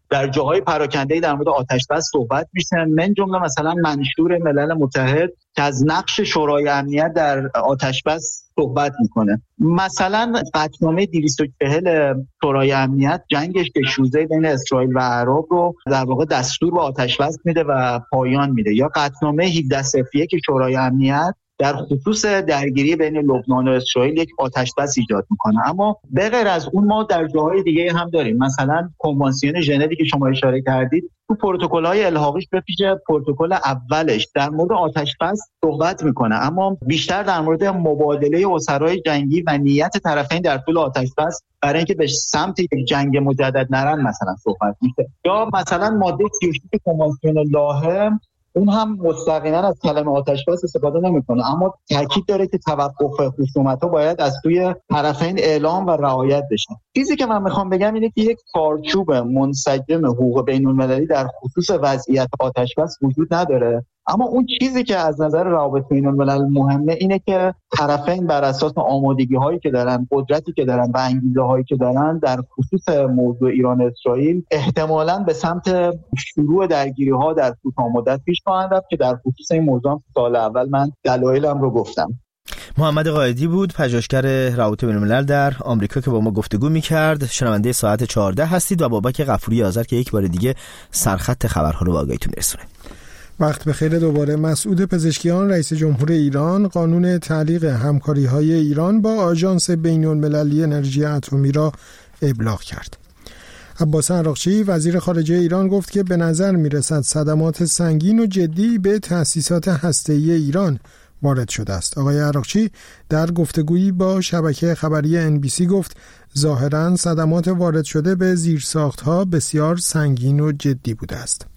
در جاهای پراکنده‌ای در مورد آتش‌بس صحبت میشه، من جمله مثلا منشور ملل متحد که از نقش شورای امنیت در آتش‌بس صحبت میکنه. مثلا قطعنامه دویست و چهل شورای امنیت جنگش که شوزه بین اسرائیل و عرب رو در واقع دستور به آتش‌بس میده و پایان میده، یا قطعنامه هفده صفر یک که شورای امنیت در خصوص درگیری بین لبنان و اسرائیل یک آتش‌بس ایجاد میکنه. اما به غیر از اون ما در جاهای دیگه هم داریم، مثلا کنوانسیون ژنوی که شما اشاره کردید تو پروتکل‌های الحاقیش به ویژه پروتکل اولش در مورد آتش‌بس صحبت میکنه، اما بیشتر در مورد مبادله اسرای جنگی و نیت طرفین در طول آتش‌بس برای اینکه به سمت یک جنگ مجدد نرن مثلا صحبت میشه. یا مثلا ماده سی و شش کنوانسیون لاهه، اون هم مستقیما از کلمه آتش‌بس استفاده نمیکنه، اما تاکید داره که توقف خصومت‌ها باید از سوی طرفین اعلام و رعایت بشه. چیزی که من میخوام بگم اینه که یک چارچوب منسجم حقوق بین‌المللی در خصوص وضعیت آتش‌بس وجود نداره، اما اون چیزی که از نظر روابط بین‌الملل مهمه اینه که طرفین بر اساس آمادگی‌هایی که دارن، قدرتی که دارن و انگیزه‌هایی که دارن در خصوص موضوع ایران اسرائیل احتمالاً به سمت شروع درگیری‌ها در کوتاه مدت پیش خواهند رفت که در خصوص این موضوع سال اول من دلایلم رو گفتم. محمد قائدی بود، پژوهشگر روابط بین‌الملل در آمریکا که با ما گفتگو می‌کرد. شنونده ساعت چهارده هستید و بابک غفوری آذر که یک بار دیگه سرخط خبرها رو به آگاهیتون می‌رسونه. وقت بخیر. دوباره مسعود پزشکیان رئیس جمهور ایران قانون تعلیق همکاری‌های ایران با آژانس بین‌المللی انرژی اتمی را ابلاغ کرد. عباس عراقچی وزیر خارجه ایران گفت که به نظر می‌رسد صدمات سنگین و جدی به تأسیسات هسته‌ای ایران وارد شده است. آقای عراقچی در گفتگویی با شبکه خبری ان بی سی گفت ظاهراً صدمات وارد شده به زیرساخت‌ها بسیار سنگین و جدی بوده است.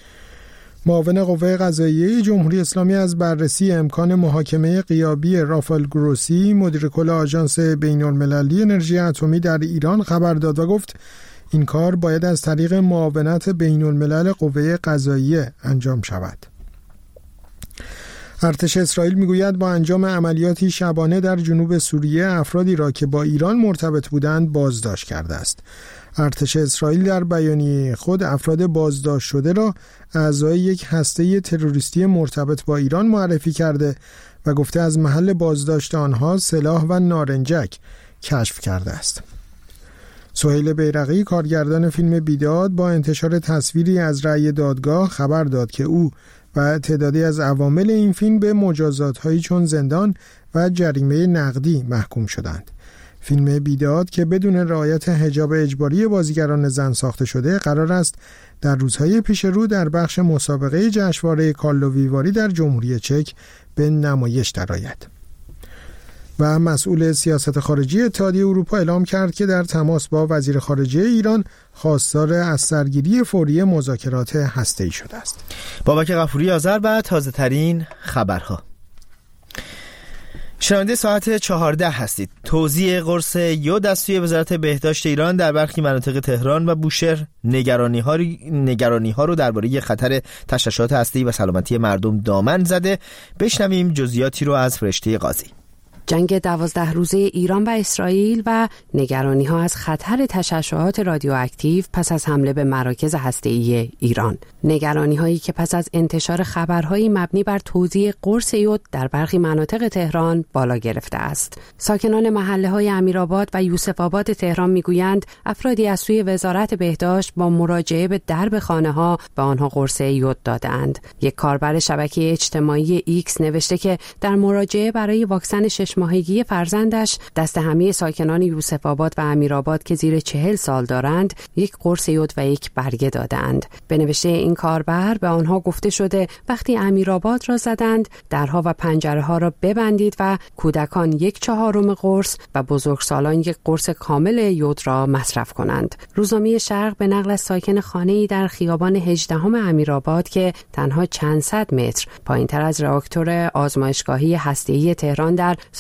معاون قوه قضاییه جمهوری اسلامی از بررسی امکان محاکمه غیابی رافائل گروسی مدیر کل آژانس بین‌المللی انرژی اتمی در ایران خبر داد و گفت این کار باید از طریق معاونت بین‌الملل قوه قضاییه انجام شود. ارتش اسرائیل میگوید با انجام عملیاتی شبانه در جنوب سوریه افرادی را که با ایران مرتبط بودند بازداشت کرده است. ارتش اسرائیل در بیانیه خود افراد بازداشت شده را اعضای یک هسته تروریستی مرتبط با ایران معرفی کرده و گفته از محل بازداشت آنها سلاح و نارنجک کشف کرده است. سهیل بیرقی کارگردان فیلم بیداد با انتشار تصویری از رأی دادگاه خبر داد که او و تعدادی از عوامل این فیلم به مجازات‌هایی چون زندان و جریمه نقدی محکوم شدند. فیلم بیداد که بدون رعایت حجاب اجباری بازیگران زن ساخته شده قرار است در روزهای پیش رو در بخش مسابقه جشنواره کارلووی در جمهوری چک به نمایش درآید. و مسئول سیاست خارجی اتحادیه اروپا اعلام کرد که در تماس با وزیر خارجه ایران خواستار از سرگیری فوری مذاکرات هسته‌ای شده است. بابک غفوری آذر و تازه ترین خبرها. شنونده ساعت چهارده هستید. توزیع قرص یود از سوی وزارت بهداشت ایران در برخی مناطق تهران و بوشهر نگرانی ها نگرانی ها رو درباره خطر تشعشعات هسته‌ای و سلامتی مردم دامن زده. بشنویم جزئیاتی رو از فرشته قاضی. جنگ دوازده روزه ایران و اسرائیل و نگرانی ها از خطر تشعشعات رادیواکتیو پس از حمله به مراکز هسته‌ای ایران. نگرانی هایی که پس از انتشار خبرهایی مبنی بر توزیع قرص یود در برخی مناطق تهران بالا گرفته است. ساکنان محله های امیرآباد و یوسف آباد تهران میگویند افرادی از سوی وزارت بهداشت با مراجعه به درب خانه ها به آنها قرص یود دادند. یک کاربر شبکه اجتماعی ایکس نوشته که در مراجعه برای واکسن شش ماهگی فرزندش دست همه ساکنان یوسف آباد و امیرآباد که زیر چهل سال دارند یک قرص یود و یک برگه دادند. به نوشته این کاربر به آنها گفته شده وقتی امیرآباد را زدند درها و پنجره ها را ببندید و کودکان یک چهارم قرص و بزرگسالان یک قرص کامل یود را مصرف کنند. روزنامه شرق به نقل از ساکن خانه‌ای در خیابان هجدهم امیرآباد که تنها چند صد متر پایینتر از راکتور آزمایشگاهی هسته‌ای تهران در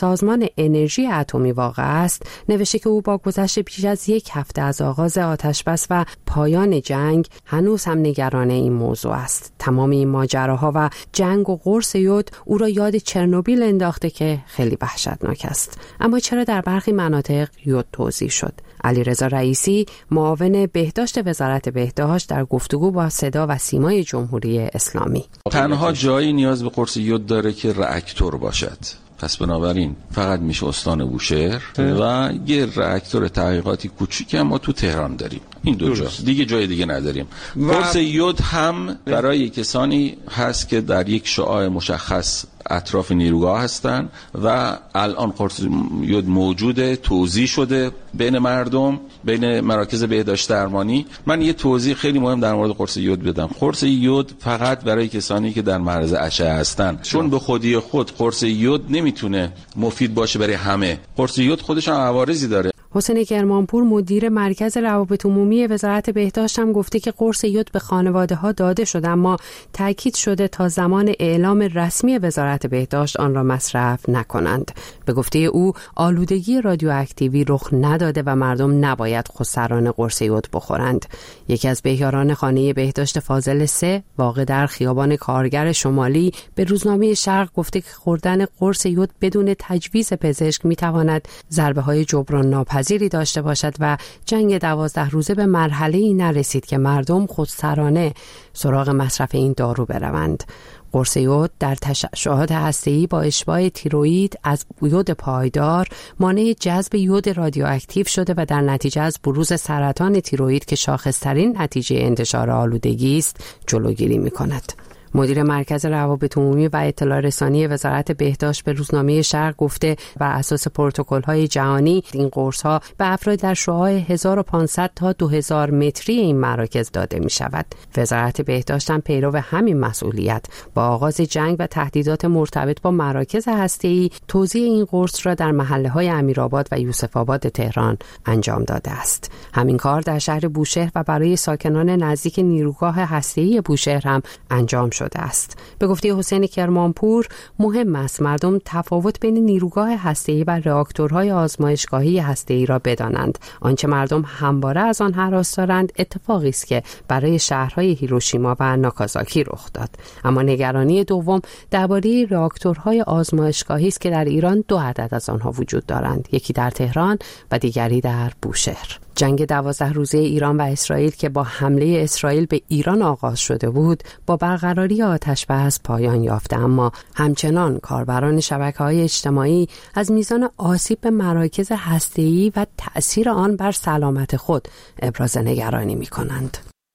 سازمان انرژی اتمی واقع است، نوشته که او با گذشت بیش از یک هفته از آغاز آتشبس و پایان جنگ هنوز هم نگران این موضوع است. تمام این ماجراها و جنگ و قرص یود او را یاد چرنوبیل انداخته که خیلی وحشتناک است. اما چرا در برخی مناطق یود توزیع شد؟ علیرضا رئیسی، معاون بهداشت وزارت بهداشت، در گفتگو با صدا و سیمای جمهوری اسلامی: تنها جایی نیاز به قرص یود داره که راکتور باشد. پس بنابراین فقط میشه استان بوشهر و یه راکتور تحقیقاتی کوچیکی هم ما تو تهران داریم. این دو جا دیگه، جای دیگه نداریم. قرص یود هم برای کسانی هست که در یک شعاع مشخص اطراف نیروگاه هستن و الان قرص یود موجوده، توزیع شده بین مردم، بین مراکز بهداشت درمانی. من یه توضیح خیلی مهم در مورد قرص یود بدم. قرص یود فقط برای کسانی که در معرض اشعه هستن، چون به خودی خود قرص یود نمیتونه مفید باشه برای همه. قرص یود خودش هم عوارضی داره. حسین کرمانپور، مدیر مرکز روابط عمومی وزارت بهداشت، هم گفته که قرص یود به خانواده ها داده شده، اما تاکید شده تا زمان اعلام رسمی وزارت بهداشت آن را مصرف نکنند. به گفته او آلودگی رادیواکتیوی رخ نداده و مردم نباید خودسرانه قرص یود بخورند. یکی از بهیاران خانه بهداشت فاضل سه واقع در خیابان کارگر شمالی به روزنامه شرق گفته که خوردن قرص یود بدون تجویز پزشک میتواند ضربه های جبران ناپذیری داشته باشد و جنگ دوازده روزه به مرحله‌ای نرسید که مردم خودسرانه سراغ مصرف این دارو بروند. قرص یود در تشعشعات هسته‌ای با اشباع تیروئید از یود پایدار مانع جذب یود رادیواکتیو شده و در نتیجه از بروز سرطان تیروئید که شاخص‌ترین نتیجه انتشار آلودگی است جلوگیری می‌کند. مدیر مرکز روابط عمومی و اطلاع رسانی وزارت بهداشت به روزنامه شرق گفته بر اساس پروتکل‌های جهانی این قرص‌ها به افراد در شعاع هزار و پانصد تا دو هزار متری این مراکز داده می‌شود. وزارت بهداشت هم پیرو همین مسئولیت با آغاز جنگ و تهدیدات مرتبط با مراکز هسته‌ای توزیع این قرص را در محله‌های امیرآباد و یوسف آباد تهران انجام داده است. همین کار در شهر بوشهر و برای ساکنان نزدیک نیروگاه هسته‌ای بوشهر هم انجام شده است. به گفته حسین کرمانپور مهم است مردم تفاوت بین نیروگاه هسته‌ای و راکتورهای آزمایشگاهی هسته‌ای را بدانند. آنچه مردم همواره از آن هراس دارند اتفاقی است که برای شهرهای هیروشیما و ناکازاکی رخ داد. اما نگرانی دوم درباره راکتورهای آزمایشگاهی است که در ایران دو عدد از آنها وجود دارند، یکی در تهران و دیگری در بوشهر. جنگ دوازده روزه ایران و اسرائیل که با حمله اسرائیل به ایران آغاز شده بود با برقراری آتش‌بس پایان یافته، اما همچنان کاربران شبکه‌های اجتماعی از میزان آسیب به مراکز هسته‌ای و تأثیر آن بر سلامت خود ابراز نگرانی می‌کنند.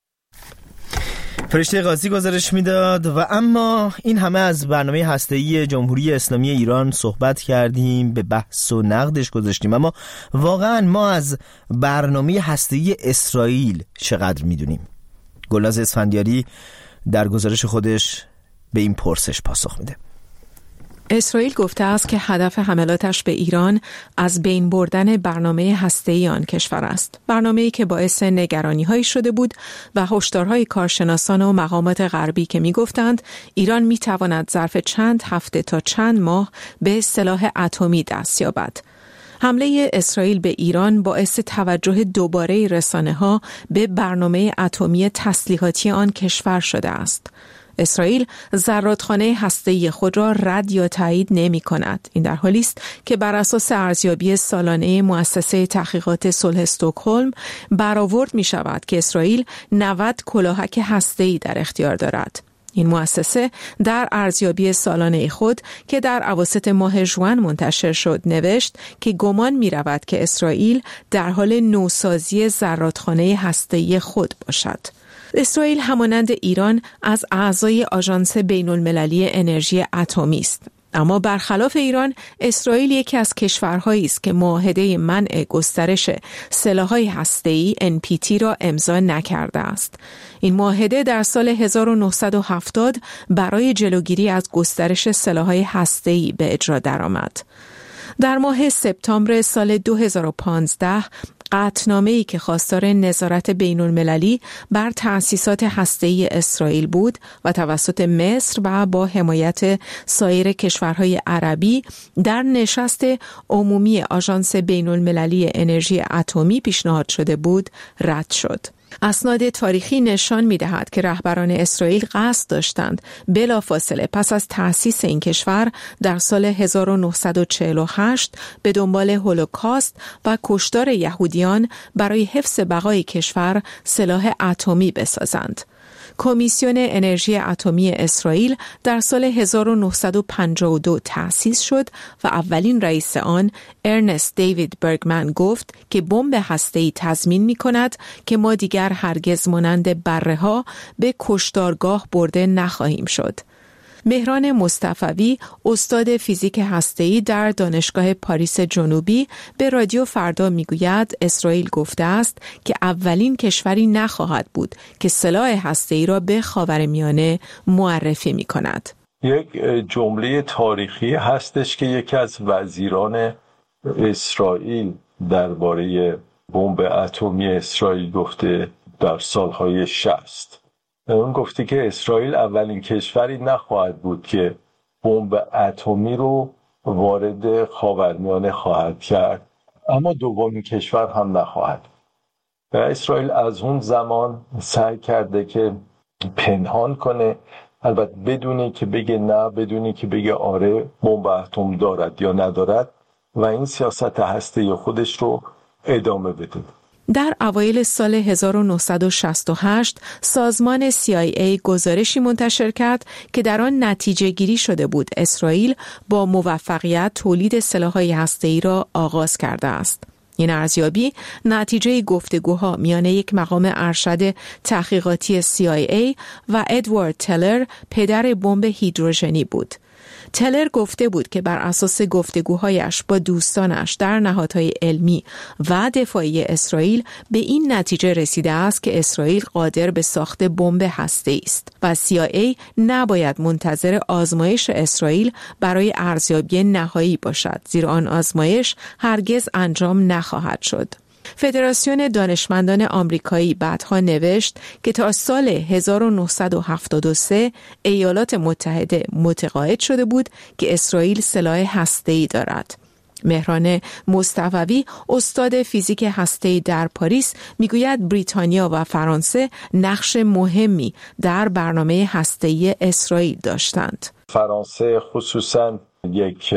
فرشته قاضی گزارش میداد. و اما این همه از برنامه هسته‌ای جمهوری اسلامی ایران صحبت کردیم، به بحث و نقدش گذاشتیم، اما واقعا ما از برنامه هسته‌ای اسرائیل چقدر میدونیم؟ گلناز اسفندیاری در گزارش خودش به این پرسش پاسخ میده. اسرائیل گفته است که هدف حملاتش به ایران از بین بردن برنامه هسته‌ای آن کشور است. برنامه‌ای که باعث نگرانی‌هایی شده بود و هشدارهای کارشناسان و مقامات غربی که می‌گفتند ایران می‌تواند ظرف چند هفته تا چند ماه به سلاح اتمی دست یابد. حمله اسرائیل به ایران باعث توجه دوباره رسانه‌ها به برنامه اتمی تسلیحاتی آن کشور شده است. اسرائیل زرادخانه هسته‌ای خود را رد یا تایید نمی کند. این در حالی است که بر اساس ارزیابی سالانه مؤسسه تحقیقات صلح استکهلم برآورد می شود که اسرائیل نود کلاهک هسته‌ای در اختیار دارد. این مؤسسه در ارزیابی سالانه خود که در اواسط ماه ژوئن منتشر شد نوشت که گمان می رود که اسرائیل در حال نوسازی زرادخانه هسته‌ای خود باشد. اسرائیل همانند ایران از اعضای آژانس بین المللی انرژی اتمی است. اما برخلاف ایران، اسرائیل یکی از کشورهایی است که معاهده منع گسترش سلاح‌های هسته‌ای ان پی تی را امضا نکرده است. این معاهده در سال هزار و نهصد و هفتاد برای جلوگیری از گسترش سلاح‌های هسته‌ای به اجرا درآمد. در ماه سپتامبر سال دو هزار و پانزده قطعنامه‌ای که خواستار نظارت بین‌المللی بر تأسیسات هسته‌ای اسرائیل بود و توسط مصر و با حمایت سایر کشورهای عربی در نشست عمومی آژانس بین‌المللی انرژی اتمی پیشنهاد شده بود، رد شد. اسناد تاریخی نشان می‌دهد که رهبران اسرائیل قصد داشتند بلافاصله پس از تأسیس این کشور در سال هزار و نهصد و چهل و هشت به دنبال هولوکاست و کشتار یهودیان برای حفظ بقای کشور سلاح اتمی بسازند. کمیسیون انرژی اتمی اسرائیل در سال هزار و نهصد و پنجاه و دو تأسیس شد و اولین رئیس آن ارنست دیوید برگمن گفت که بمب هسته‌ای تضمین می‌کند که ما دیگر هرگز مانند بره‌ها به کشتارگاه برده نخواهیم شد. مهران مصطفوی، استاد فیزیک هسته‌ای در دانشگاه پاریس جنوبی، به رادیو فردا میگوید اسرائیل گفته است که اولین کشوری نخواهد بود که سلاح هسته‌ای را به خاورمیانه معرفی می‌کند. یک جمله تاریخی هستش که یکی از وزیران اسرائیل درباره بمب اتمی اسرائیل گفته در سالهای شصت. اون گفته که اسرائیل اولین کشوری نخواهد بود که بمب اتمی رو وارد خاورمیانه خواهد کرد، اما دومین کشور هم نخواهد. و اسرائیل از اون زمان سعی کرده که پنهان کنه، البته بدونی که بگه نه، بدونی که بگه آره بمب اتم دارد یا ندارد و این سیاست هسته خودش رو ادامه بده. در اوایل سال هزار و نهصد و شصت و هشت سازمان سی آی ای گزارشی منتشر کرد که در آن نتیجه گیری شده بود اسرائیل با موفقیت تولید سلاح‌های هسته‌ای را آغاز کرده است. این ارزیابی نتیجه گفتگوها میان یک مقام ارشد تحقیقاتی سی آی ای و ادوارد تلر، پدر بمب هیدروژنی بود. تلر گفته بود که بر اساس گفتگوهایش با دوستانش در نهادهای علمی و دفاعی اسرائیل به این نتیجه رسیده است که اسرائیل قادر به ساخت بمب هسته‌ای است و سی آی ای نباید منتظر آزمایش اسرائیل برای ارزیابی نهایی باشد، زیرا آن آزمایش هرگز انجام نخواهد شد. فدراسیون دانشمندان آمریکایی بعدها نوشت که تا سال هزار و نهصد و هفتاد و سه ایالات متحده متقاعد شده بود که اسرائیل سلاح هسته‌ای دارد. مهران مصطفوی، استاد فیزیک هسته‌ای در پاریس، میگوید بریتانیا و فرانسه نقش مهمی در برنامه هسته‌ای اسرائیل داشتند. فرانسه خصوصاً یک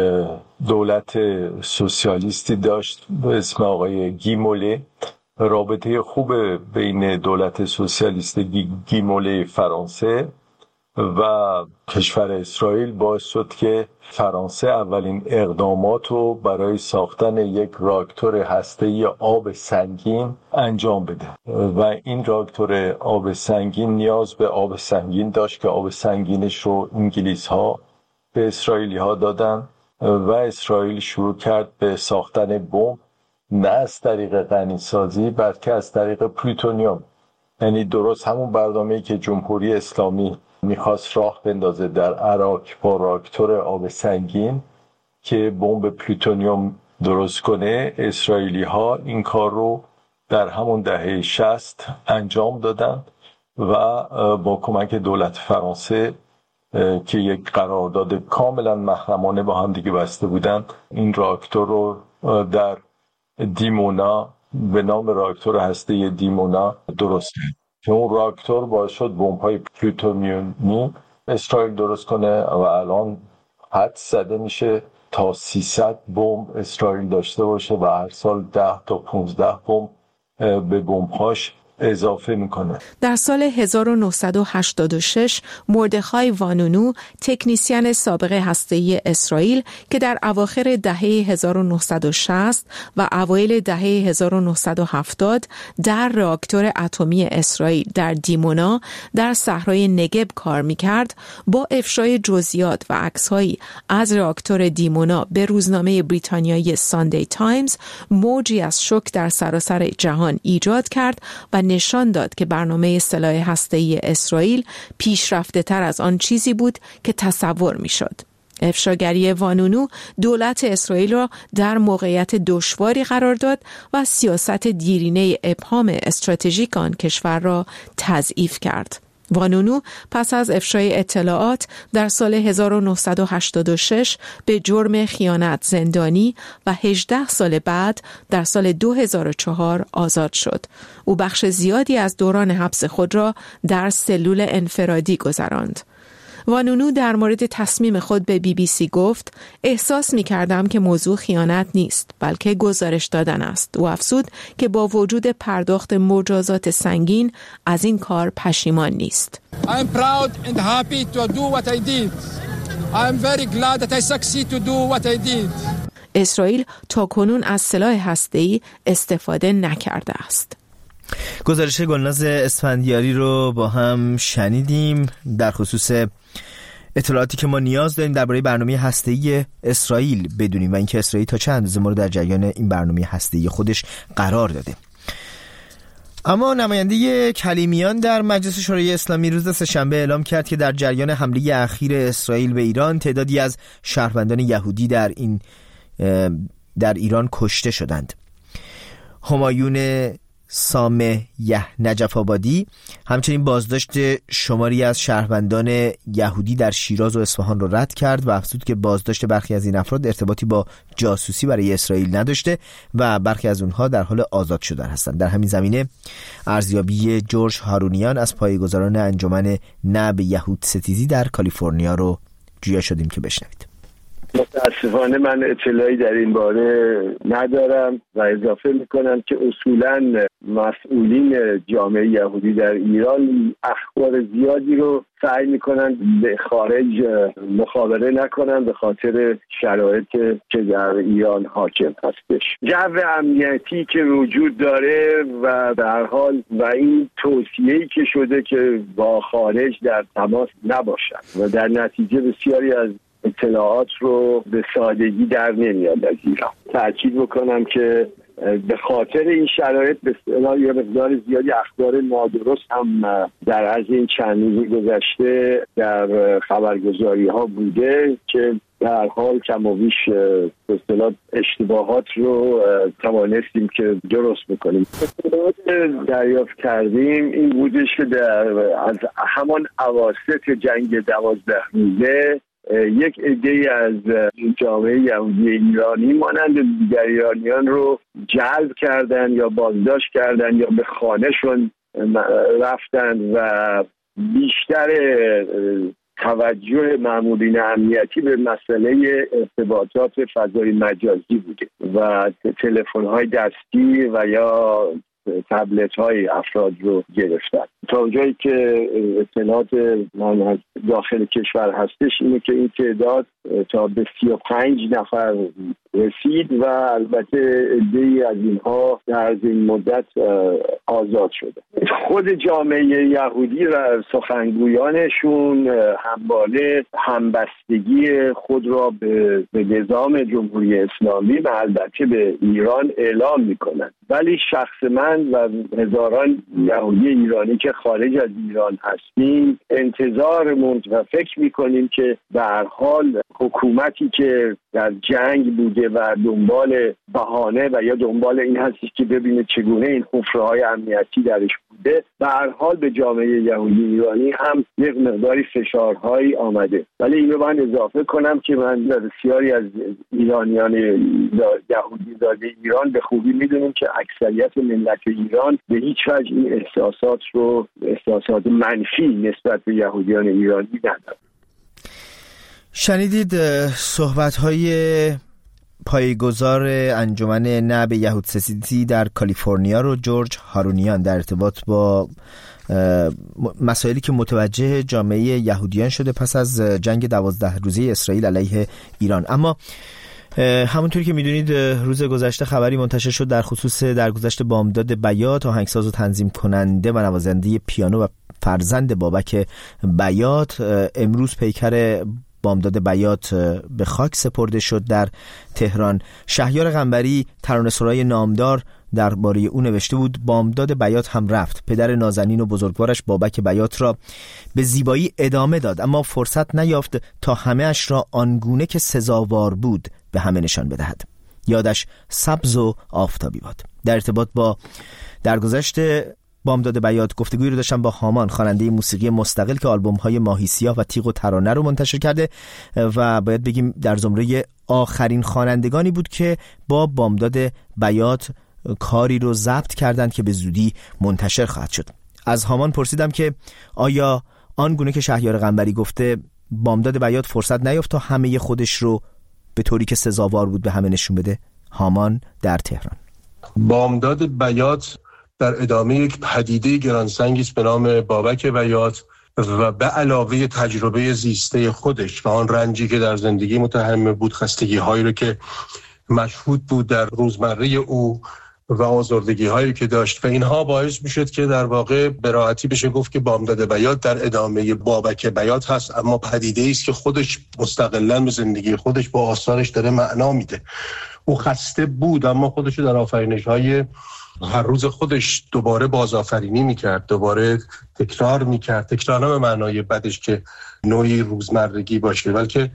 دولت سوسیالیستی داشت به اسم آقای گیموله. رابطه خوب بین دولت سوسیالیست گیموله فرانسه و کشور اسرائیل باعث شد که فرانسه اولین اقدامات رو برای ساختن یک راکتور هسته‌ای آب سنگین انجام بده و این راکتور آب سنگین نیاز به آب سنگین داشت که آب سنگینش رو انگلیس ها به اسرائیلی ها دادن و اسرائیل شروع کرد به ساختن بمب، نه از طریق غنیسازی بلکه از طریق پلوتونیوم. یعنی درست همون برنامه‌ای که جمهوری اسلامی میخواست راه بندازه در عراق با راکتور آب سنگین که بمب پلوتونیوم درست کنه، اسرائیلی ها این کار رو در همون دهه شصت انجام دادن و با کمک دولت فرانسه که یک قرارداد کاملا محرمانه با هم دیگه بسته بودن، این راکتور رو در دیمونا به نام راکتور هسته دیمونا درست کرد که اون راکتور باعث شد بمب‌های پلوتونیومی اسرائیل درست کنه و الان حد زده میشه تا سیصد بمب اسرائیل داشته باشه و هر سال ده تا پانزده بمب به بمب‌هاش اضافه میکنه. در سال هزار و نهصد و هشتاد و شش مردخای وانونو، تکنیسیان سابق هسته‌ای اسرائیل که در اواخر دهه هزار و نهصد و شصت و اوایل دهه هزار و نهصد و هفتاد در راکتور اتمی اسرائیل در دیمونا در صحرای نگب کار میکرد، با افشای جزئیات و عکس‌هایی از راکتور دیمونا به روزنامه بریتانیایی ساندی تایمز موجی از شوک در سراسر جهان ایجاد کرد و نشان داد که برنامه سلاح هسته‌ای اسرائیل پیشرفته تر از آن چیزی بود که تصور می شد. افشاگری وانونو دولت اسرائیل را در موقعیت دشواری قرار داد و سیاست دیرینه ابهام استراتژیک آن کشور را تضعیف کرد. وانونو پس از افشای اطلاعات در سال هزار و نهصد و هشتاد و شش به جرم خیانت زندانی و هجده سال بعد در سال دو هزار و چهار آزاد شد. او بخش زیادی از دوران حبس خود را در سلول انفرادی گذراند. وانونو در مورد تصمیم خود به بی بی سی گفت: احساس می کردم که موضوع خیانت نیست بلکه گزارش دادن است. او افزود که با وجود پرداخت مجازات سنگین از این کار پشیمان نیست. I am proud and happy to do what I did. I am very glad that I succeed to do what I did. اسرائیل تاکنون از سلاح هسته‌ای استفاده نکرده است. گزارش گلناز اسفندیاری رو با هم شنیدیم در خصوص اطلاعاتی که ما نیاز داریم درباره برنامه هسته‌ای اسرائیل بدونیم و اینکه اسرائیل تا چه اندازه ما رو در جریان این برنامه هسته‌ای خودش قرار داده. اما نماینده کلیمیان در مجلس شورای اسلامی روز سه‌شنبه اعلام کرد که در جریان حمله اخیر اسرائیل به ایران تعدادی از شهروندان یهودی در این در ایران کشته شدند. همایون سامه يه نجف آبادی همچنین بازداشت شماری از شهروندان یهودی در شیراز و اصفهان را رد کرد و افزود که بازداشت برخی از این افراد ارتباطی با جاسوسی برای اسرائیل نداشته و برخی از اونها در حال آزاد شدن هستند. در همین زمینه ارزیابی جورج هارونیان از پایه‌گذاران انجمن نه به یهود ستیزی در کالیفرنیا رو جویا شدیم که بشنوید. متاسفانه من اطلاعی در این باره ندارم و اضافه میکنم که اصولاً مسئولین جامعه یهودی در ایران اخبار زیادی رو سعی میکنن به خارج مخابره نکنن به خاطر شرایط که در ایران حاکم هستش. جو امنیتی که وجود داره و به هر حال و این توصیه‌ای که شده که با خارج در تماس نباشن و در نتیجه بسیاری از اطلاعات رو به سادگی در نمیاد از ایران. تأکید بکنم که به خاطر این شرایط به اصطلاح یه مقدار زیادی اخبار نادرست هم در از این چند روز گذشته در خبرگزاری ها بوده که در حال کم و بیش به اصطلاح اشتباهات رو توانستیم که درست بکنیم. اطلاعات دریافت کردیم این بودش که در از همان اواسط جنگ دوازده روزه یک عده از جامعه یهودی ایرانی مانند دیگر ایرانیان رو جلب کردن یا بازداشت کردن یا به خانهشون رفتن و بیشتر توجه مامورین امنیتی به مسئله ارتباطات فضای مجازی بوده و تلفن‌های دستی و یا تبلت های افراد رو گرفتن. تا اونجایی که اطلاعات من از داخل کشور هستش اینه که این تعداد تا به سی و پنج نفر رسید و البته عده‌ای از اینها در این مدت آزاد شده. خود جامعه یهودی و سخنگویانشون همواره همبستگی خود را به, به نظام جمهوری اسلامی و البته به ایران اعلام میکنند، ولی شخص من و هزاران یهودی ایرانی که خارج از ایران هستیم انتظارمون و فکر میکنیم که به هر حال حکومتی که در جنگ بوده و دنبال بهانه و یا دنبال این هستش که ببینه چگونه این حفره‌های امنیتی درش بوده، به هر حال به جامعه یهودی ایرانی هم یک مقداری فشارهایی آمده. ولی اینو من اضافه کنم که من بسیاری از ایرانیان یهودی زاده ایران به خوبی میدونیم که اکثریت ملت ایران به هیچ وجه این احساسات رو احساسات منفی نسبت به یهودیان ایرانی ندارن. شنیدید صحبت‌های پایه‌گذار انجمن نه به یهود ستیزی در کالیفرنیا رو جورج هارونیان در ارتباط با مسائلی که متوجه جامعه یهودیان شده پس از جنگ دوازده روزه اسرائیل علیه ایران. اما همونطوری که میدونید روز گذشته خبری منتشر شد در خصوص درگذشت بامداد بیات، آهنگساز و تنظیم کننده و نوازنده پیانو و فرزند بابک بیات. امروز پیکر بامداد بیات به خاک سپرده شد در تهران. شهریار قنبری ترانه‌سرای نامدار درباره او نوشته بود: بامداد بیات هم رفت، پدر نازنین و بزرگوارش بابک بیات را به زیبایی ادامه داد، اما فرصت نیافت تا همه اش را آنگونه که سزاوار بود به همه نشان بدهد. یادش سبز و آفتابی باد. در ارتباط با درگذشت بامداد بیات گفتگویی رو داشتم با هامان، خواننده موسیقی مستقل که آلبوم‌های ماهی سیاه و تیغ و ترانه رو منتشر کرده و باید بگیم در زمره آخرین خوانندگانی بود که با بامداد بیات کاری رو ضبط کردند که به زودی منتشر خواهد شد. از هامان پرسیدم که آیا آنگونه که شهریار قنبری گفته بامداد بیات فرصت نیافت تا همه خودش رو به طوری که سزاوار بود به همه نشون بده؟ هامان در تهران: بامداد بیات در ادامه یک پدیده گرانسنگی است به نام بابک بیات و به علاوه تجربه زیسته خودش و آن رنجی که در زندگی متحمل بود، خستگی هایی رو که مشهود بود در روزمره او و آزردگی هایی که داشت و اینها باعث میشد که در واقع به راحتی بشه گفت که بامداد بیات در ادامه بابک بیات هست، اما پدیده است که خودش مستقلاً به زندگی خودش با آثارش داره معنا میده. او خسته بود اما خودش در آفرینش های هر روز خودش دوباره بازآفرینی میکرد، دوباره تکرار میکرد، تکرار نه به معنای بدش که نوعی روزمرگی باشه، بلکه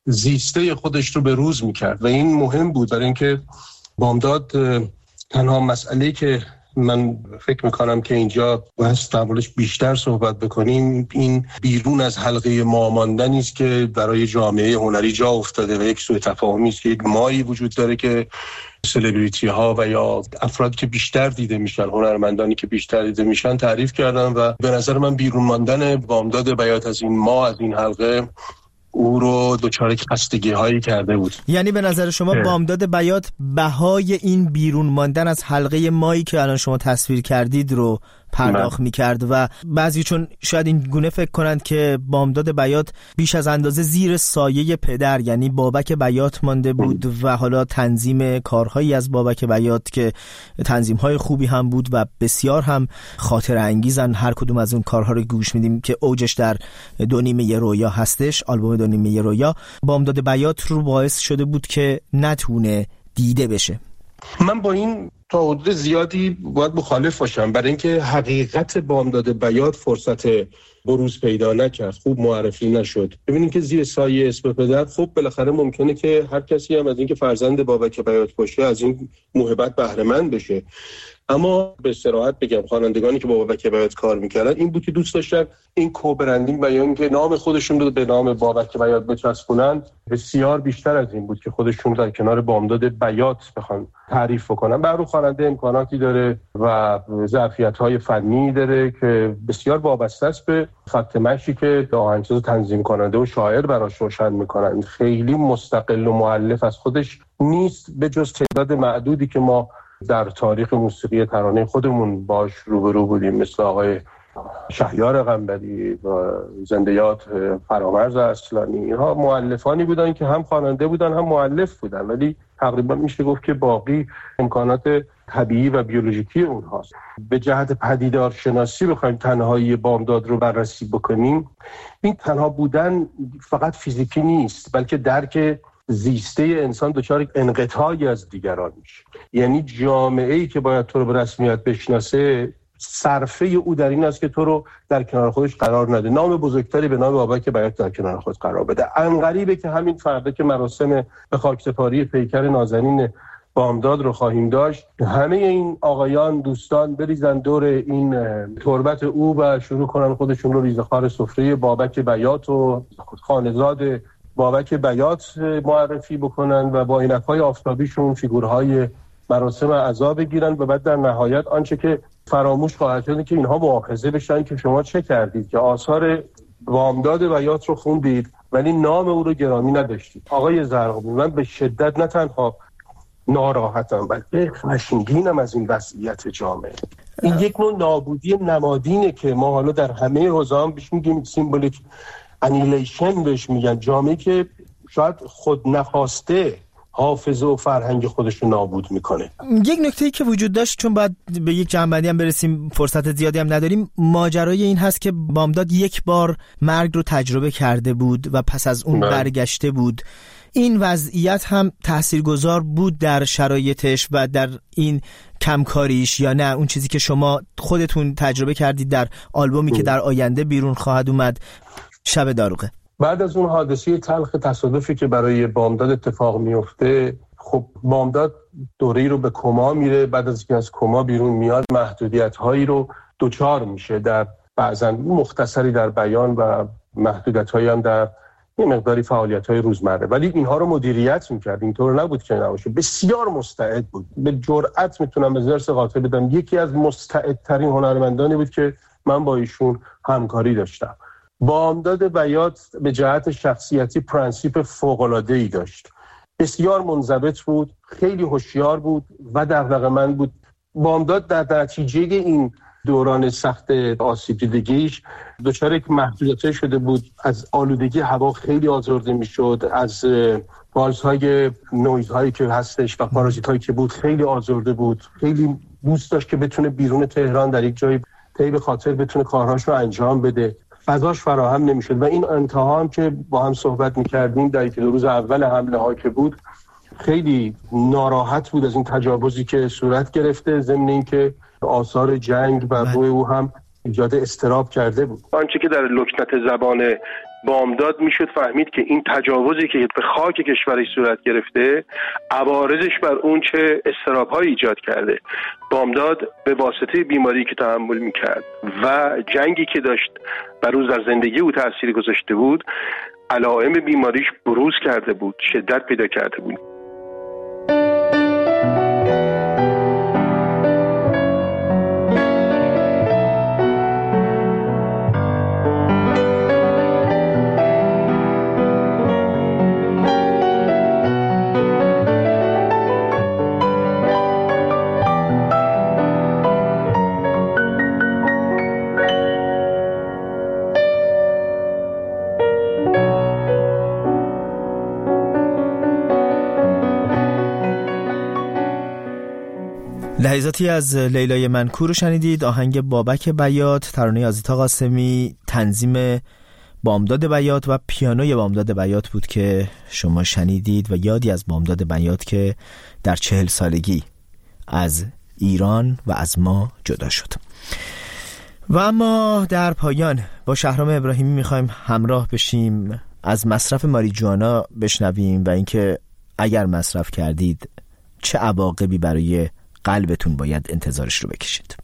زیسته خودش رو به روز میکرد و این مهم بود. برای اینکه بامداد تنها مسئله که من فکر میکنم که اینجا باید دربارش بیشتر صحبت بکنیم این بیرون از حلقه ما ماندنی است که برای جامعه هنری جا افتاده و یک سوء تفاهمی است که یک مایی وجود داره که سلبریتی ها و یا افرادی که بیشتر دیده میشن، هنرمندانی که بیشتر دیده میشن تعریف کردن و به نظر من بیرون ماندن بامداد بیات از این ما از این حلقه او رو دوچار خستگی هایی کرده بود. یعنی به نظر شما بامداد بیات بهای این بیرون ماندن از حلقه مایی که الان شما تصویر کردید رو پرداخت می‌کرد و بعضی چون شاید این گونه فکر کنند که بامداد بیات بیش از اندازه زیر سایه پدر یعنی بابک بیات مانده بود و حالا تنظیم کارهایی از بابک بیات که تنظیم‌های خوبی هم بود و بسیار هم خاطره انگیزن. هر کدوم از اون کارها رو گوش میدیم که اوجش در دو نیمه رویا هستش، آلبوم دو نیمه رویا، بامداد بیات رو باعث شده بود که نتونه دیده بشه. من با این تا حدود زیادی باید مخالف باشم، برای اینکه حقیقت بامداد بیات فرصت بروز پیدا نکرد، خوب معرفی نشد. ببینید که زیر سایه اسم پدر خب بالاخره ممکنه که هر کسی هم از اینکه فرزند بابک بیات باشه از این موهبت بهره مند بشه، اما به صراحت بگم خوانندگانی که با بابک بیات کار میکردن این بود که دوست داشتن این کوبرندینگ بیان که نام خودشون رو به نام بابک بیات بچسبونن بسیار بیشتر از این بود که خودشون در کنار بامداد بیات بخوان تعریف کنن. برای خواننده امکاناتی داره و ظرفیت‌های فنی داره که بسیار وابسته است به خط مشی که آهنگساز تنظیم کننده و شاعر براش روشن میکنن. خیلی مستقل و مؤلف از خودش نیست به جز تعداد معدودی که ما در تاریخ موسیقی ترانه خودمون باش روبرو بودیم، مثل آقای شهریار قنبری و زنده‌یاد فرامرز اصلانی. اینها مؤلفانی بودن که هم خواننده بودن هم مؤلف بودن، ولی تقریبا میشه گفت که باقی امکانات طبیعی و بیولوژیکی اونهاست. به جهت پدیدار شناسی بخوایم تنهایی بامداد رو بررسی بکنیم، این تنها بودن فقط فیزیکی نیست بلکه درک زیسته انسان دچار انقطاعی از دیگران میشه. یعنی جامعه‌ای که باید تو رو به رسمیت بشناسه صرفه او در این است که تو رو در کنار خودش قرار نده، نام بزرگتری به نام بابک بیات در کنار خود قرار بده. انقریبه که همین فردا که مراسم به خاکسپاری پیکر نازنین بامداد رو خواهیم داشت، همه این آقایان دوستان بریزن دور این تربت او و شروع کنن خودشون رو ریزخوار سفره بابک بیات و خانزاد بابک بیات معرفی بکنن و با عینک‌های آفتابیشون فیگورهای مراسم عزا بگیرن و بعد در نهایت آنچه که فراموش خواهد شد که اینها مؤاخذه بشن که شما چه کردید که آثار بامداد بیات رو خوندید ولی نام او رو گرامی نداشتید. آقای زرقامی، من به شدت نه تنها ناراحتم بلکه خشمگینم از این وضعیت جامعه. این یک نوع نابودی نمادینه که ما حالا در همه حوزه‌ها بهش میگیم سیمبولیک انیلیشن بهش میگن، جامعه که شاید خود نخواسته حافظه و فرهنگ خودش رو نابود میکنه. یک نکته‌ای که وجود داشت، چون باید به یک جنبندی هم برسیم، فرصت زیادی هم نداریم، ماجرای این هست که بامداد یک بار مرگ رو تجربه کرده بود و پس از اون برگشته بود. این وضعیت هم تاثیرگذار بود در شرایطش و در این کمکاریش، یا نه اون چیزی که شما خودتون تجربه کردید در آلبومی که در آینده بیرون خواهد اومد، شب داروغه؟ بعد از اون حادثه تلخ تصادفی که برای بامداد اتفاق میفته، خب بامداد دوره‌ای رو به کما میره. بعد از اینکه از کما بیرون میاد محدودیت‌هایی رو دوچار میشه، در بعضاً مختصری در بیان و محدودیت‌هایی هم در یه مقداری فعالیت‌های روزمره، ولی اینها رو مدیریت می‌کرد. اینطور نبود که نباشه. بسیار مستعد بود. به جرئت میتونم به ذرس قاطع بدم یکی از مستعدترین هنرمندانی بود که من با ایشون همکاری داشتم. بامداد بیات به جهت شخصیتی پرنسیپ فوق‌العاده‌ای داشت. بسیار منضبط بود، خیلی هوشیار بود و دغدغه‌مند بود. بامداد در نتیجه این دوران سخت آسیب دیدگیش دچار یک محدودیتی شده بود. از آلودگی هوا خیلی آزرده میشد، از بالزهای نویزهایی که هستش و پارازیتایی که بود خیلی آزرده بود. خیلی دوست داشت که بتونه بیرون تهران در یک جای طی به خاطر بتونه کارهاش رو انجام بده. فضاش فراهم نمیشد و این انتها هم که با هم صحبت میکردیم در یک دو روز اول حمله ها که بود، خیلی ناراحت بود از این تجاوزی که صورت گرفته، ضمن اینکه آثار جنگ و روی او هم ایجاد اضطراب کرده بود. آنچه که در لکنت زبان بامداد میشد فهمید که این تجاوزی که به خاک کشورش صورت گرفته عوارضش بر اون چه اضطراب‌هایی ایجاد کرده. بامداد به واسطه بیماری که تحمل میکرد و جنگی که داشت بر روز در زندگی او تأثیر گذاشته بود، علائم بیماریش بروز کرده بود، شدت پیدا کرده بود. لحظاتی از لیلای منکور رو شنیدید، آهنگ بابک بیات، ترانه آزیتا قاسمی، تنظیم بامداد بیات و پیانوی بامداد بیات بود که شما شنیدید و یادی از بامداد بیات که در چهل سالگی از ایران و از ما جدا شد. و اما در پایان با شهرام ابراهیمی میخوایم همراه بشیم، از مصرف ماریجوانا بشنویم و اینکه اگر مصرف کردید چه عواقبی برای قلبتون باید انتظارش رو بکشید.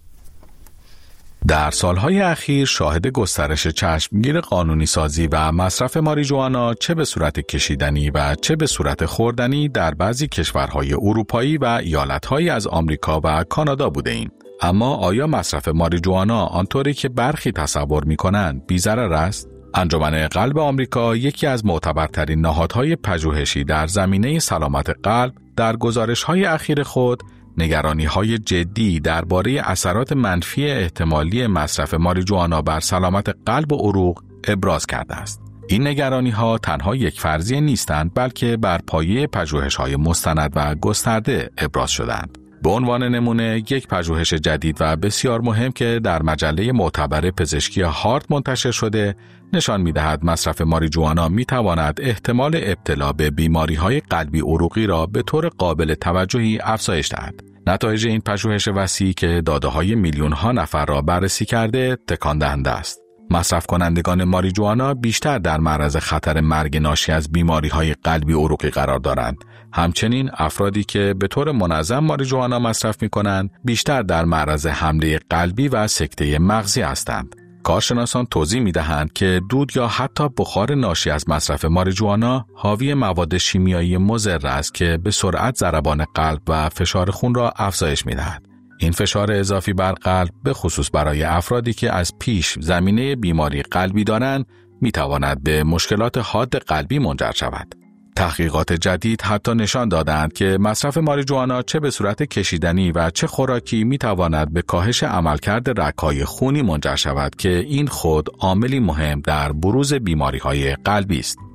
در سالهای اخیر شاهد گسترش چشمگیر قانونی سازی و مصرف ماریجوانا چه به صورت کشیدنی و چه به صورت خوردنی در بعضی کشورهای اروپایی و ایالتهایی از آمریکا و کانادا بوده ایم. اما آیا مصرف ماریجوانا آنطوری که برخی تصور می‌کنند بی‌ضرر است؟ انجمن قلب آمریکا، یکی از معتبرترین نهادهای پژوهشی در زمینه سلامت قلب، در گزارش‌های اخیر خود نگرانی‌های جدی درباره اثرات منفی احتمالی مصرف ماریجوانا بر سلامت قلب و عروق ابراز کرده است. این نگرانی‌ها تنها یک فرضیه نیستند، بلکه بر پایه پژوهش‌های مستند و گسترده ابراز شدند. به عنوان نمونه، یک پژوهش جدید و بسیار مهم که در مجله معتبر پزشکی هارت منتشر شده، نشان می‌دهد مصرف ماریجوانا می‌تواند احتمال ابتلا به بیماری‌های قلبی عروقی را به طور قابل توجهی افزایش دهد. نتایج این پژوهش وسیع که داده‌های میلیون‌ها نفر را بررسی کرده، تکان دهنده است. مصرف کنندگان ماریجوانا بیشتر در معرض خطر مرگ ناشی از بیماری‌های قلبی عروقی قرار دارند. همچنین افرادی که به طور منظم ماریجوانا مصرف می‌کنند، بیشتر در معرض حمله قلبی و سکته مغزی هستند. کارشناسان توضیح می‌دهند که دود یا حتی بخار ناشی از مصرف ماریجوانا حاوی مواد شیمیایی مضر است که به سرعت ضربان قلب و فشار خون را افزایش می‌دهد. این فشار اضافی بر قلب، به خصوص برای افرادی که از پیش زمینه بیماری قلبی دارند، می‌تواند به مشکلات حاد قلبی منجر شود. تحقیقات جدید حتی نشان دادند که مصرف ماریجوانا چه به صورت کشیدنی و چه خوراکی می‌تواند به کاهش عملکرد رگ‌های خونی منجر شود که این خود عاملی مهم در بروز بیماری‌های قلبی است.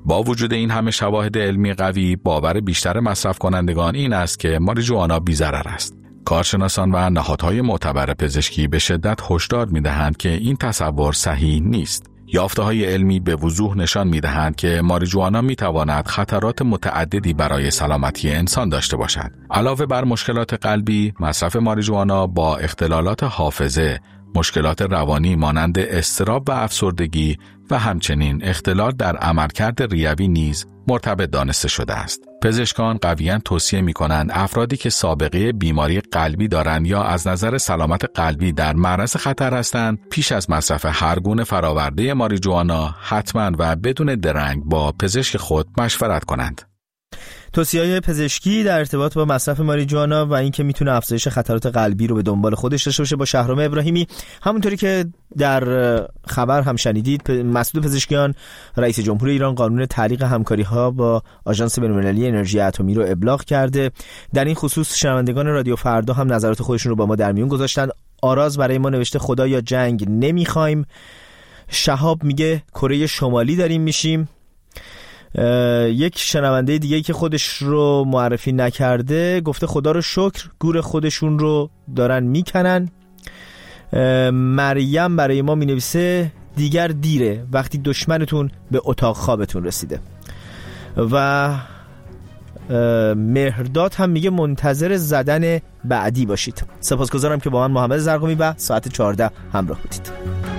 با وجود این همه شواهد علمی قوی، باور بیشتر مصرف کنندگان این است که ماریجوانا بی‌ضرر است. کارشناسان و نهادهای معتبر پزشکی به شدت هشدار می‌دهند که این تصور صحیح نیست. یافته‌های علمی به وضوح نشان می‌دهند که ماریجوانا می‌تواند خطرات متعددی برای سلامتی انسان داشته باشد. علاوه بر مشکلات قلبی، مصرف ماریجوانا با اختلالات حافظه، مشکلات روانی مانند اضطراب و افسردگی و همچنین اختلال در عملکرد ریوی نیز مرتبط دانسته شده است. پزشکان قویاً توصیه می‌کنند افرادی که سابقه بیماری قلبی دارند یا از نظر سلامت قلبی در معرض خطر هستند، پیش از مصرف هر گونه فراورده ماریجوانا حتماً و بدون درنگ با پزشک خود مشورت کنند. توصیه‌های پزشکی در ارتباط با مصرف ماریجوانا و اینکه میتونه افزایش خطرات قلبی رو به دنبال خودش داشته باشه با شهرام ابراهیمی. همونطوری که در خبر هم شنیدید، مسئول پزشکیان رئیس جمهور ایران قانون تعلیق همکاری‌ها با آژانس بین‌المللی انرژی اتمی رو ابلاغ کرده. در این خصوص شنوندگان رادیو فردا هم نظرات خودشون رو با ما در میون گذاشتن. آراز برای ما نوشته خدا یا جنگ نمیخوایم. شهاب میگه کره شمالی داریم میشیم. یک شنونده دیگه که خودش رو معرفی نکرده گفته خدا رو شکر گور خودشون رو دارن میکنن. مریم برای ما مینویسه دیگر دیره وقتی دشمنتون به اتاق خوابتون رسیده. و مهرداد هم میگه منتظر زدن بعدی باشید. سپاسگزارم که با من محمد زرقمی و ساعت چهارده همراه بودید.